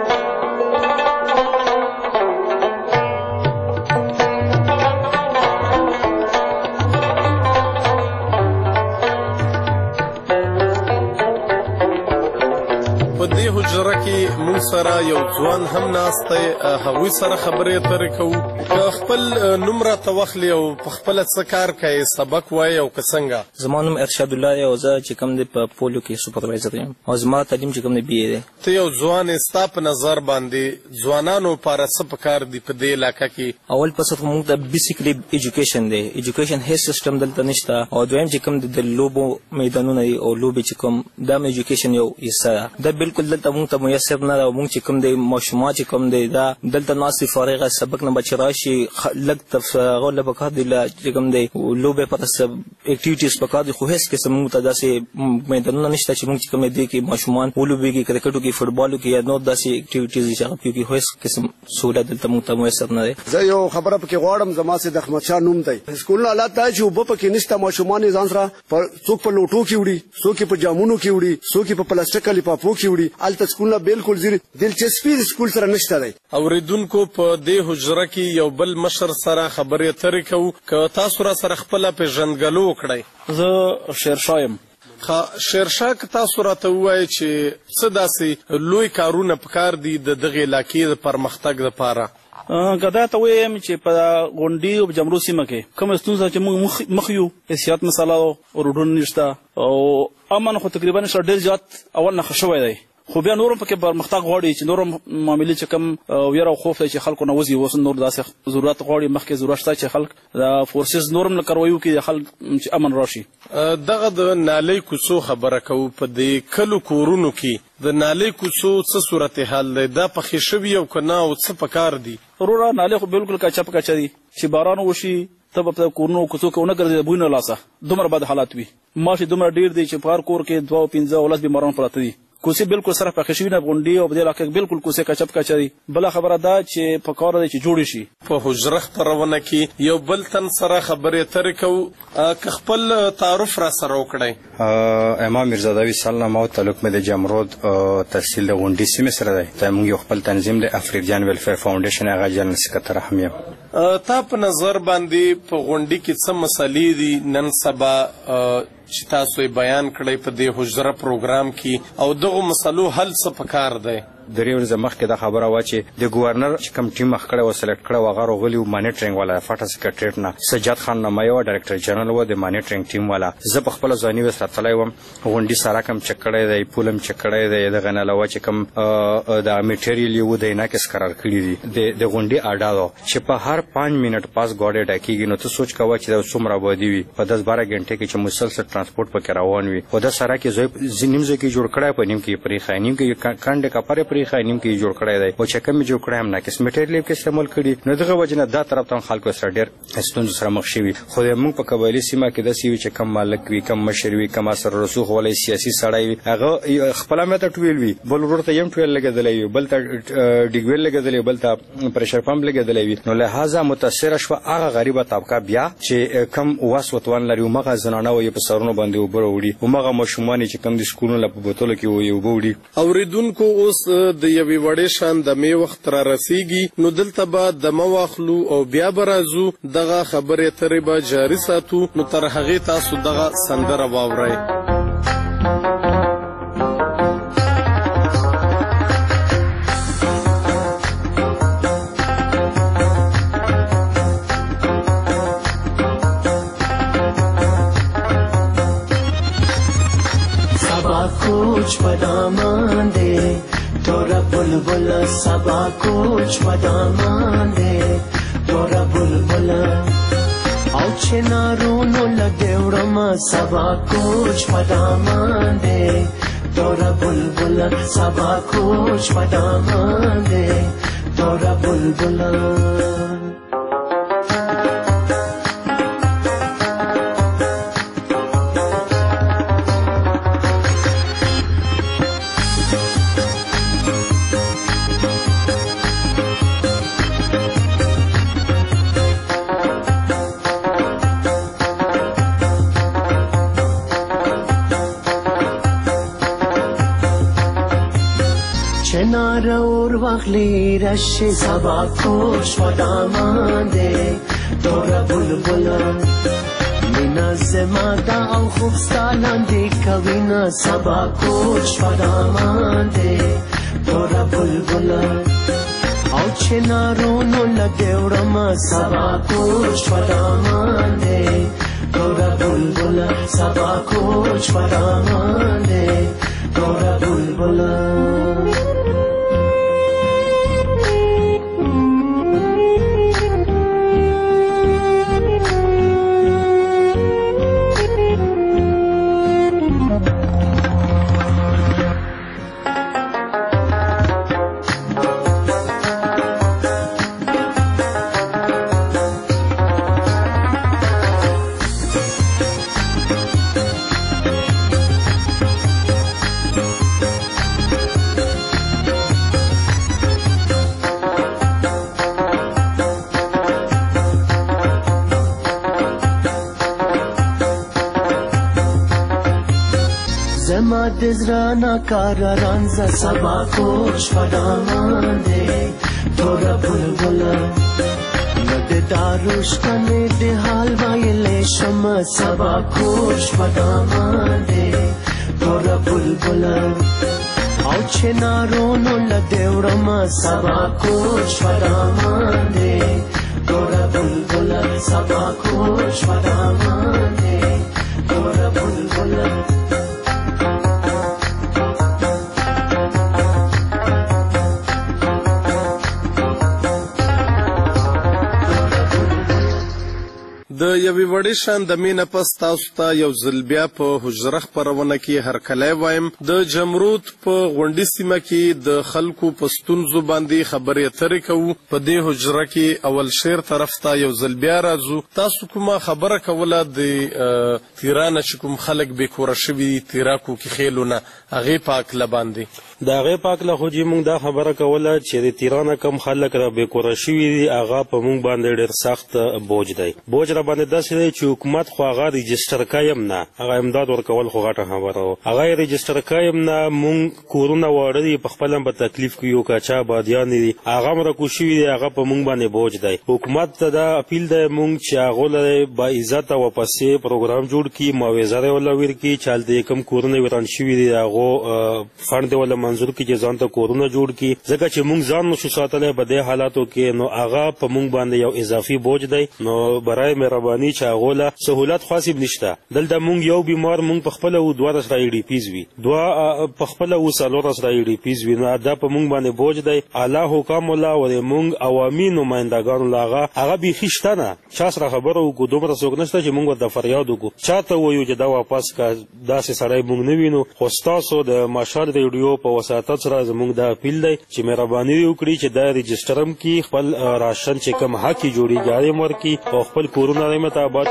حجره کې مونږ سره یو ځوان هم ناست دی هغوی سره خبرې اترې کوو که خپل نوم راته واخلي او په خپله څه کار کوې سبق وایي او که څنګه. زما نوم ارشاد الله دی او زه چې کوم دی په پولیو کې سوپروایزر یم او زما تعلیم چې کوم دی بی ای دی. ته یو ځوان یې ستا په نظر باندې ځوانانو لپاره څه پکار دي په دې علاقه کې؟ اول پس خو موږ ته بیسیکلی ایجوکیشن دی ایجوکیشن هیڅ سیسټم دلته نشته او دویم چې کوم د لوبو میدانونه دي او لوبې چې کوم دا ایجوکیشن یو حصه ده دا بالکل دلته موږ ته میسر نه ده او موږ چې کوم دی ماشومان چې کوم دی دا دلته ناستې فارغه سبق نه بچ راشي لږ هغه له پکار دي چې کوم دی لوبې پرس اکټیویټیز پکار دي خو هیڅ قسم موږ ته داسې میدانونه نشته چې موږ چې کوم دی کې ماشومان ولوبېږي کرکټو کې فوټبالو کې یا نور داسې اکټیویټیز چې هغه کې هیڅ قسم سهولت دلته موږ ته میسر نه دی. زه یو خبره پکې غواړم زما سي د احمد شاه نوم دی سکولونه حالات دا چې وب پکې نشته ماشومان ځان سره څوک په لوټو کې وړي څوک په جامونو کې وړي څوک په پلاستیک لفافو کې وړي الته سکولونه بالکل زیری دلچسپي سکول سره نشته دی. اوریدونکو په دې حجره کې یو بل مشر سره خبرې اترې کوو که تاسو را سره خپله پیژندګلو وکړئ. زه شیرشاه یم. شیرشاه که تاسو راته ووایئ چې څه داسې لوی کارونه پکار دي د دغې علاقې د پرمختګ دپاره؟ که دا ته ووایم چې په غونډي او جمرو سیمه کې کومه ستونزه چې موږ مخ یو حیثیت مسله او روډونه نشته او امن خو تقریبا ډېر زیات اول نه ښه شوی دی خو بیا نورم پکې پرمختګ غواړي چې نورم معاملې چې کوم ویره او خوف دی چې خلکو نه وځي اوس نور داسې ضرورت غواړي مخکې ضرورت شته چې خلک د فورسز نورم له کاروایو کې خلک چې امن راشي. دغه د نالۍ کوڅو خبره کوو په دې کلو کورونو کې د نالۍ کوڅو څه صورتحال دی دا پخې شوي او که نه او څه پکار دي؟ وروره نالۍ خو بالکل کچه په کچه دي چې باران وشي ته به په کورونو کوڅو کې ونه ګرځې بوی نه لاسه دومره بد حالات وي ماشي دومره ډېر دی چې په هر کور کې 2 5 10 بیماران پراته دي کوسي بالکل سره پخې شوی نه غونډي او بدل کې بالکل کوسي کچپ کچري بل خبره دا چې په کار دی چې جوړ شي. په حجره خبرونه کې یو بل تن سره خبرې تر کو که خپل تعارف را سره وکړي. امام میرزادوی سلام او تعلق مې د جمرود تحصیل د غونډي سیمه سره دی. ته موږ یو خپل تنظیم د افریقان ویلفیر فاونډیشن هغه جنرال سکرټر هم یم. تا په نظر باندې په غونډي کې څه مسلې دي نن سبا چې تاسو بیان کړی په دې حجره پروګرام کې او دغه مسلو حل څه پکار دی؟ درې ورځې مخکې دا خبره وه چې د ګورنر چې کوم ټیم مخ کړی و سلیکټ کړی و هغه راغلي و مانیټرینګ والا فاټا سکرټریټ نه سجاد خان نمایه وه ډایرکټر جنرال و د مانیټرینګ ټیم والا. زه په خپله ځاني وس راتلی وم غونډي سړک هم چک کړی دی پول هم چک کړی دی دغه نه علاوه چې کوم د میټریل یې و د انعکس قرار کړي دي. د غونډي اډا ده چې په هر 5 منټ پاس ګاډۍ ډکېږي نو ته سوچ کوه چې دا څومره آبادي وي په 10-12 غنټې کې چې مسلسل ترانسپورټ پکې روان وي. خو دا سړک یې نیم ځای کې جوړ کړی په نیم کې پرېښی نیم کې کنډې کپرې پرېښی نیم کې جوړ کړی دی او چې کوم جوړ کړی هم ناقص میټریل کې استعمال کړي نو دغه وجه نه دا طرف ته خلکو سره ډېر ستونزو سره مخ شوي. خو موږ په قبایلي سیمه کې داسې وي چې کم مالک وي کم مشر وي کم سره رسوخ والی سیاسي سړی وي هغه خپله ماته ټویل وي بل ورور ته یم ټویل لګېدلی وي بل ته ډیګویل لګېدلی وي بل ته پریشر پمپ لګېدلی وي. نو لهذا متاثره شوه هغه غریبه طبقه بیا چې کم واس وتوان لري همغه زنانه وي په سرونو باندې اوبه راوړي همغه ماشومان چې کم د سکولونو په بوتلو کې وي اوبه وړي. اورېدونکو اوس د یوې وړې شان دمې وخت را رسیږي نو دلته به دمه واخلو او بیا به راځو دغه خبرې ترې به جاري ساتو. نو تر هغې تاسو دغه سندره واورئ. कुछ बदामान दे तोरा बुलबुल सबा कुछ बदामान दे तोरा बुलबुल औचे नारूनो लदेवड़मा सबा कुछ बदामान दे तोरा बुलबुल सबा कुछ बदामान दे तोरा बुलबुल. और वाखली रश सबा कुछ बदामान दे तोरा बुलबुल मीना से मादा और खूबस्तान दे कविना सबा कुछ बदामान दे तोरा बुलबुल औचे नारोनो लदेवड़मा सबा कुछ बदामान दे तोरा बुलबुल सबा कुछ बदामान दे तोरा बुलबुल. دزرانا کارا رانزا سبا کوچ پدامان دے تورا بلبل ند داروش کنے دے حال وائلے شما سبا کوچ پدامان دے تورا بلبل اوچے نارونو لدیورما سبا کوچ پدامان دے تورا بلبل سبا کوچ پدامان دے تورا بلبل. د یوې وړې شان د مینه پس تاسو ته یو ځل بیا په حجره خپرونه کې هرکلی وایم. د جمرود په غونډي سیمه کې د خلکو په ستونزو باندې خبرې اترې کوو. په دې حجره کې اول شیر طرف ته یو ځل بیا راځو. تاسو کومه خبره کوله د تیرانه چې کوم خلک بې کوره شوي تیراکو کې خیلونه هغې په هکله باندې د هغې په هکله خو چې موږ دا خبره کوله چې د تیرانه کم خلک را بې کوره شوي دي هغه په موږ باندې ډېر سخت بوج دی. بوج را باندې داسې دی چې حکومت خو هغه رجسټر کایم نه هغه امداد ورکول خو غټه خبره وه. هغه یې رجسټر کایم نه موږ کورونه واړه دي په خپله په تکلیف کې یو کچا آبادیان دي هغه هم راکوز شوي دي هغه په موږ باندې بوج دی. حکومت ته دا اپیل دی موږ چې هغو له باعزته واپسې پروګرام جوړ کړي معاوضه یې ورله ورکړي چې هلته یې کوم کورونه ویران شوي دي د هغو فنډ یې ورله منظور کړي چې ځان ته کورونه جوړ کړي ځکه چې موږ ځان نشو ساتلی په دې حالاتو کې نو هغه په موږ باندې یو اضافي بوج دی. نو برای مهرباني چې هغو له سهولت خاص نشته. دلته موږ یو بیمار موږ په خپله و 12 سره ای ډي پیز وي په خپله و 4 سره ای ډي پیز وي نو دا په موږ باندې بوج دی. اعلی حکام الله او موږ عوامي نمایندګانو له هغه بیخي شته نه چا سره خبره وکړو دومره څوک نشته چې موږ ورته فریاد وکړو چا ته ووایو چې دا واپس که داسې سړی موږ نه وینو. خو ستاسو د مشال ریډیو په وساطت سره زموږ دا اپیل دی چې مهرباني وکړي چې دا رجسټر هم کړي خپل راشن چې کوم حق یې جوړېږي هغه یې ورکړي او خپل کورونه یې مطابق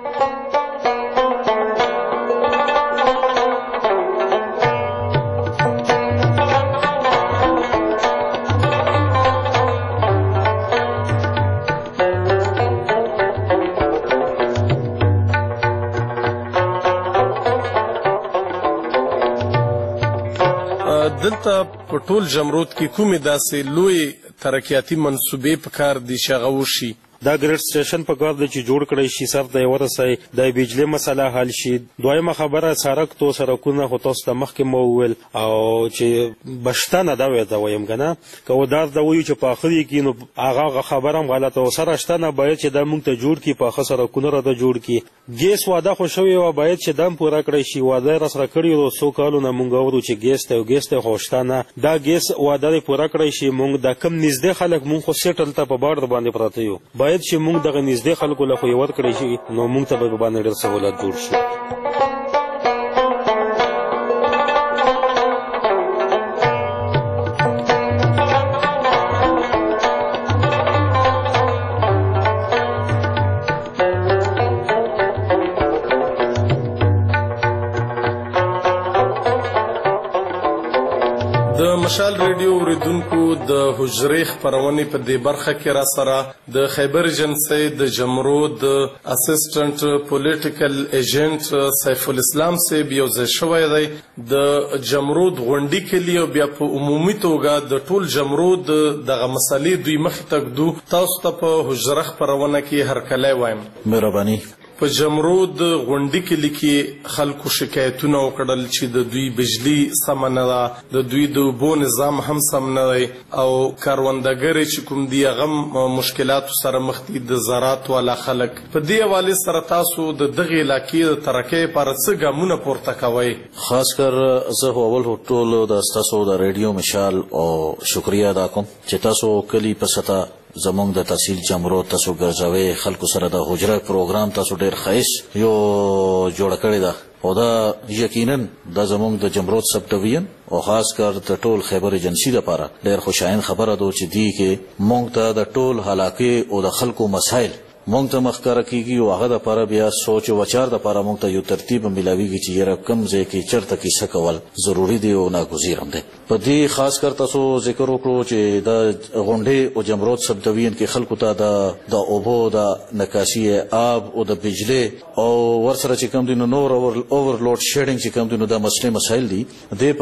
دلته په ټول جمرود کې کومې داسې لوی ترقیاتي منصوبې په کار دي چې هغه وشي؟ دا ګریډ سټیشن په کار دی چې جوړ کړی شي سر ته یې ورسوي د بجلي مسله حل شي. دویمه خبره سړک تو سړکونه خو تاسو ته مخکې مو وویل او چې بشته نه دا ورته وایم که نه که ودار ته وایو چې پاخه دي کړي نو هغه خبره هم غلطه و. سره شته نه باید چې دا موږ ته جوړ کړي پاخه سړکونه راته جوړ کړي. ګیس واده خو شوې وه باید چې دا هم پوره کړی شي. واده یې راسره کړي وو څو کالو نه موږ اورو چې ګیس دی او ګیس دی خو شته نه. دا ګیس واده یې پوره کړی شي. موږ دا کم نږدې خلک موږ خو سیټل ته په باډر باندې پراته یو باید چې موږ دغه نږدې خلکو له خو یې ورکړی شي نو موږ ته به باندې ډېر سهولت جوړ شي. د مشال ریډیو اوریدونکو د حجرې خپرونې په دې برخه کې را سره د خیبر ایجنسۍ د جمرود اسسټنټ پولیټیکل ایجنټ سیف الاسلام صاحب یو ځای شوی دی. د جمرود غونډي کلي او بیا په عمومي توګه د ټول جمرود دغه مسلې دوی مخې ته ږدو. تاسو ته په حجره خپرونه کې هرکلی وایم. مهرباني. په جمرود غونډي کلي کې خلکو شکایتونه وکړل چې د دوی بجلی سمه نه ده د دوی د اوبو نظام هم سم نه دی او کروندګرې چې کوم دي هغه مشکلاتو سره مخ دي د زراعت والا خلک. په دې حوالې سره تاسو د دغې علاقې د ترقۍ لپاره څه ګامونه پورته کوئ؟ خاص کر زه خو اول ټولو د ستاسو د ریډیو مشال او شکریه ادا کوم چې تاسو کلي په سطح زمونږ د تحصیل جمرود تاسو ګرځوئ خلکو سره د حجره پروګرام تاسو ډېر ښایست یو جوړه کړې ده او دا یقینا دا زمونږ د جمرود سب ډویژن او خاص کر د ټول خیبر ایجنسي لپاره ډېر خوشایند خبره ده چې دې کې موږ ته د ټول حلاقې او د خلکو مسایل موږ ته مخکاره کیږي او هغه دپاره بیا سوچ او وچار دپاره موږ ته یو ترتیب میلاویږي چې یاره کوم ځای کې چېرته کیسه کول ضروري دی او ناګزیر هم دی. په دې خاص کر تاسو ذکر وکړو چې د غونډې او جمرود سب ډویژن کې خلکو ته د اوبو د نکاسي آب او د بجلی او ورسره چې کوم دي نو نور اوورلوډ شیډینګ چې کوم دي نو دا مسلې مسایل دي. دې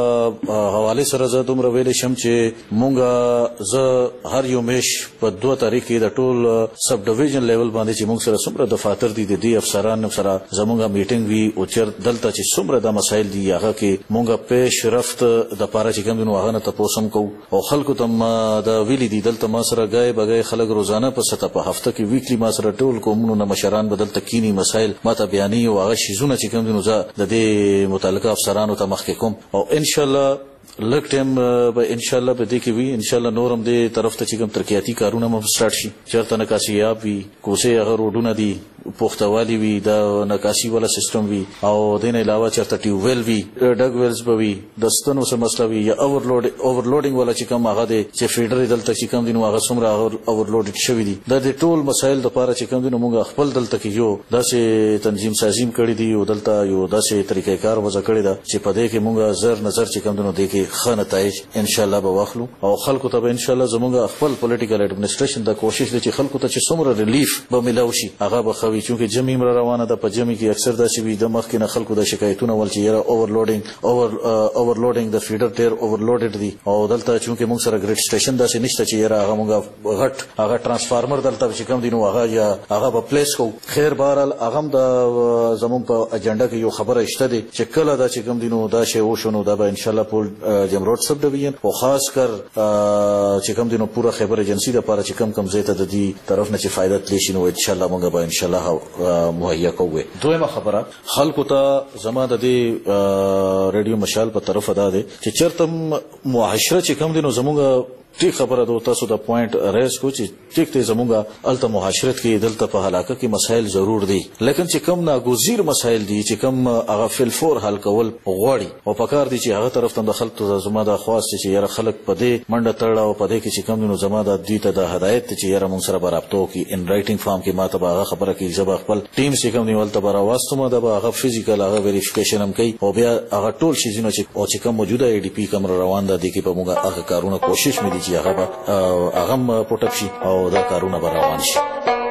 په حواله سره زه دومره ویلی شم چې مونږ زه هر یو میش په 2 تاریخ کې د ټول سب ډویژن لیول باندې چې موږ سره څومره دفاتر دي د دې افسرانو سره زموږ میټینګ وي او چې دلته چې څومره د مسایل دي هغه کې موږ پیش رفت د پاره چې کوم نو هغه نه تاسو هم کوو او خلکو ته د ویلي دي دلته ما سره غای بغای خلک روزانه په سطح په هفته کې ویکلی ما سره ټول کومونو نه مشران بدل تکینی مسایل ماته بیانې او هغه شیزونه چې کوم نو د دې متعلقه افسرانو ته مخکې کوم او ان شاء الله لږ ټایم به ان شاء الله به دې کې وي. ان شاء الله نور هم دې طرف ته چې کوم ترقیاتي کارونه هم سٹارټ شي، چېرته نکاسیاب وي، کوڅې هغه روډونه دي پوختوالي وي، دا نکاسي والا سیستم وي، او دې نه علاوه چېرته ټیوب ویل وي، ډګ ویلز به وي، د ستنو څه مسله وي، یا اوورلوډینګ والا چې کوم هغه دی چې فیډر دلته چې کوم دي نو هغه څومره اوورلوډډ شوي دي. دا د ټول مسایل لپاره چې کوم دي نو موږ خپل دلته کې یو داسې تنظیم سازیم کړی دی، او دلته یو داسې طریقې کار وضع کړی ده چې په دې کې موږ زر نظر چې کوم دي نو دې کې ښه نتایج ان شاء الله به واخلو، او خلکو ته به ان شاء الله زموږ خپل پولیټیکل اډمنسټریشن د کوشش دی چې خلکو ته چې څومره ریلیف به ملاو شي هغه به خوي، چونکه جمعي روانه ده. په جمعي کې اکثر داسې وي د مخکې نه خلکو د شکایتونه ول چې یاره اوورلوډینګ د فیډر ډیر اوورلوډډ دي، او دلته چونکه موږ سره ګریډ سټیشن داسې نشته چې یاره هغه موږ غټ هغه ترانسفارمر دلته چې کوم دي نو هغه به پلیس کو. خیر بهرحال هغه د زموږ په اجنډا کې یو خبره شته دي چې کله دا چې کوم دي نو دا شی وشو دا به ان شاء الله پول جمروډ سب ډیویژن او خاص کر چې کوم دي نو پورا خیبر ایجنسی د لپاره چې کم زیاته د دې طرف نه چې فائدہ تلی شي نو ان شاء الله موږ به ان شاء الله مهیا کوو. دویمه خبره خلکو ته زما د دې ریډیو مشال په طرف ادا ده چې چرته معاشره چې کوم دي نو زموږ ټیک خبره ده، تاسو د پوینټ ریز کو چې ټیک ته زموږه الته معاشرت کې دلته په حلاکه کې مسایل ضرور دي، لیکن چې کم ناګزیر مسایل دي چې کم هغه فل فور حل کول غواړي او پکار دي چې هغه طرف ته د خلکو زما د خواست چې یاره خلک په دې منډه تړه او په دې کې چې کم نو زما د دوی ته د هدایت چې یاره موږ سره برابطو کې ان رائټینګ فارم کې ماته به هغه خبره کې زبا خپل ټیم چې کم نیول ته براوستم دا به هغه فزیکل هغه ویریفیکیشن هم کوي، او بیا هغه ټول شیزونه چې او چې کم موجوده ای ډی پی کوم روان ده دي کې په موږ هغه کارونه کوشش مې دي چې هغه پټپ شي او دا کارونه به روان شي.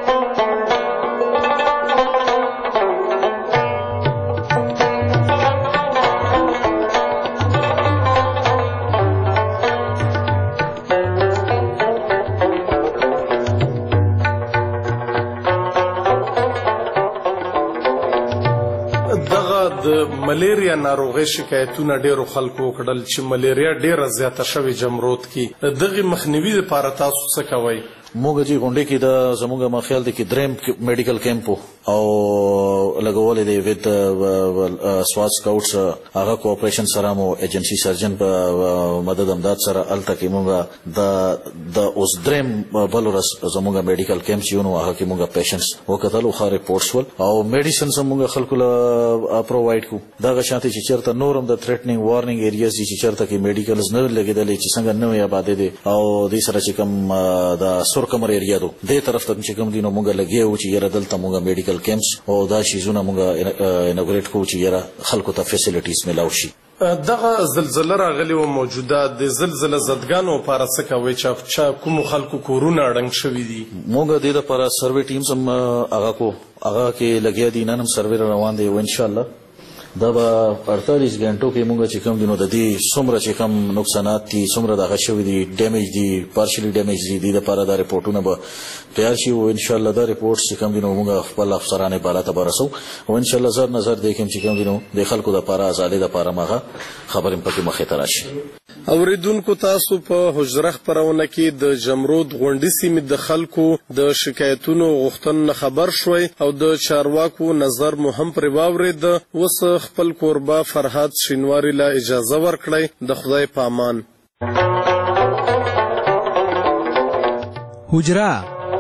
ملیریا ناروغي شکایتونه ډیرو خلکو کړل چې ملیریا ډیره زیاته شوې جمرود کې دغه مخنیوي لپاره تاسو څه کوئ؟ موږ چې غونډې کې د زموږ ما خیال دی کې دریم میډیکل کیمپ او لګولې دی وذ سوات سکاوټس هغه کوآپریشن سره مو ایجنسی سرجن په مدد امداد سره الته کې موږ د اوس دریم بلورس زموږ میډیکل کیمپ چې نو هغه کې موږ پیشنټس وکړل خو ریپورټس ول او میډیسنز موږ خلکو له پروواید کو دا غشانته چې چیرته نورم د تھریټنینګ وارنینګ ایریاز چې چیرته کې میډیکلز نه لګیدل چې څنګه نوې آبادې دي او دې سره چې کوم د سور کمر ایریا دو دې طرف ته چې کوم دینو موږ لګیو چې یره دلته موږ میډیکل کیمپس او دا شیزونه موږ انوګریټ کوو چې یره خلکو ته فیسیلیټیز ملاو شي. دغه زلزلہ راغلی او موجوده د زلزلہ زدګانو لپاره څه کوي چې کوم خلکو کورونه اړنګ شوي دي؟ موږ د دې لپاره سروې ټیمز هم هغه کې لګیا دي، نن هم سروې روان دی او ان شاء الله دا به 48 غنټو کې موږ چې کوم دینو د دې څومره چې کوم نقصانات دي څومره دغه شوي دي ډیمیج دي پارشلی ډیمیج دي د لپاره دا ریپورتونه به تیار شي او ان شاء الله دا ریپورت چې کوم دینو موږ خپل افسرانه بالا ته برسو او ان شاء الله زر نظر دیکم چې کوم دینو د خلکو د لپاره ازالې د لپاره ماغه خبرې پکې مخې ته راشي. اوریدونکو تاسو په حجره خبرونه کې د جمرود غونډې سیمې د خلکو د شکایتونو غوښتنه خبر شوي او د چارواکو نظر مو هم پر واورید. وس خپل کوربا فرهاد شینواری لا اجازه ورکړی. د خدای په امان. حجره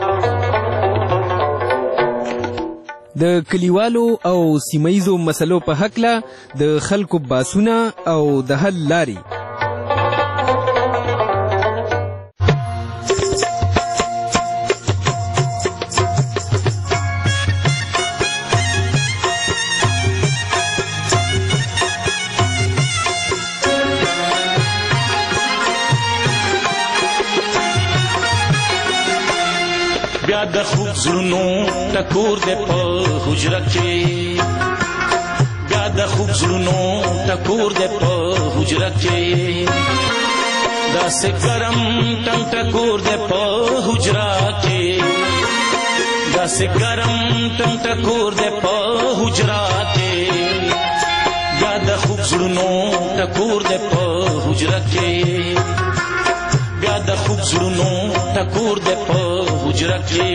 د کلیوالو او سیمایزو مسلو په حقله د خلکو باسونه او د حل لاري. بیا د خوب زړونو ټکور دې په حجره کې بیا د خوب زړونو ټکور دې په حجره کې داسې ګرم ټنګ ټکور دې په حجره کې داسې ګرم ټنګ ټکور دې په حجره کې بیا د خوب زړونو ټکور دې په حجره کې بیا د خوب زړونو ټکور دې په حجره کې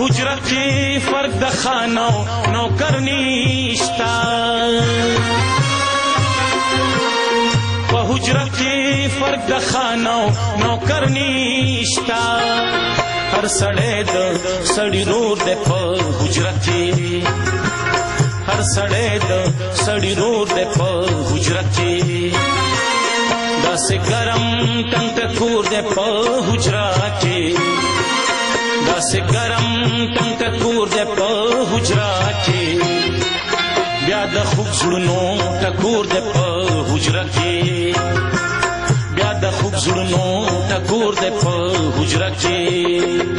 حجره کې فرق د خانو نوکر نشتا په حجره کې فرق د خانو نوکر نشتا هر سړی د سړی رور دی په حجره کې هر سړی د سړی رور دی په حجره کې داسې ګرم ټنګ ټکور دی په حجره کې داسې ګرم ټنګ ټکور دی په حجره کې بیا د خوږ زړونو ټکور دی په حجره کې بیا د خوږ زړونو ټکور دی په حجره کې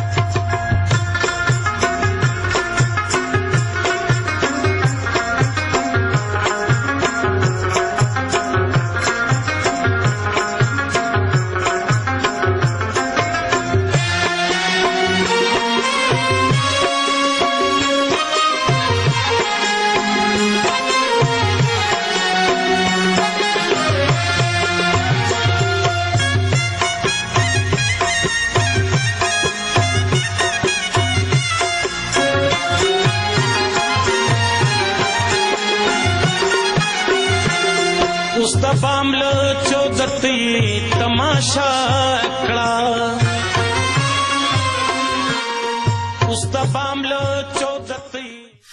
اوس د بام له چودرتي تماشا کړه اوس د بام له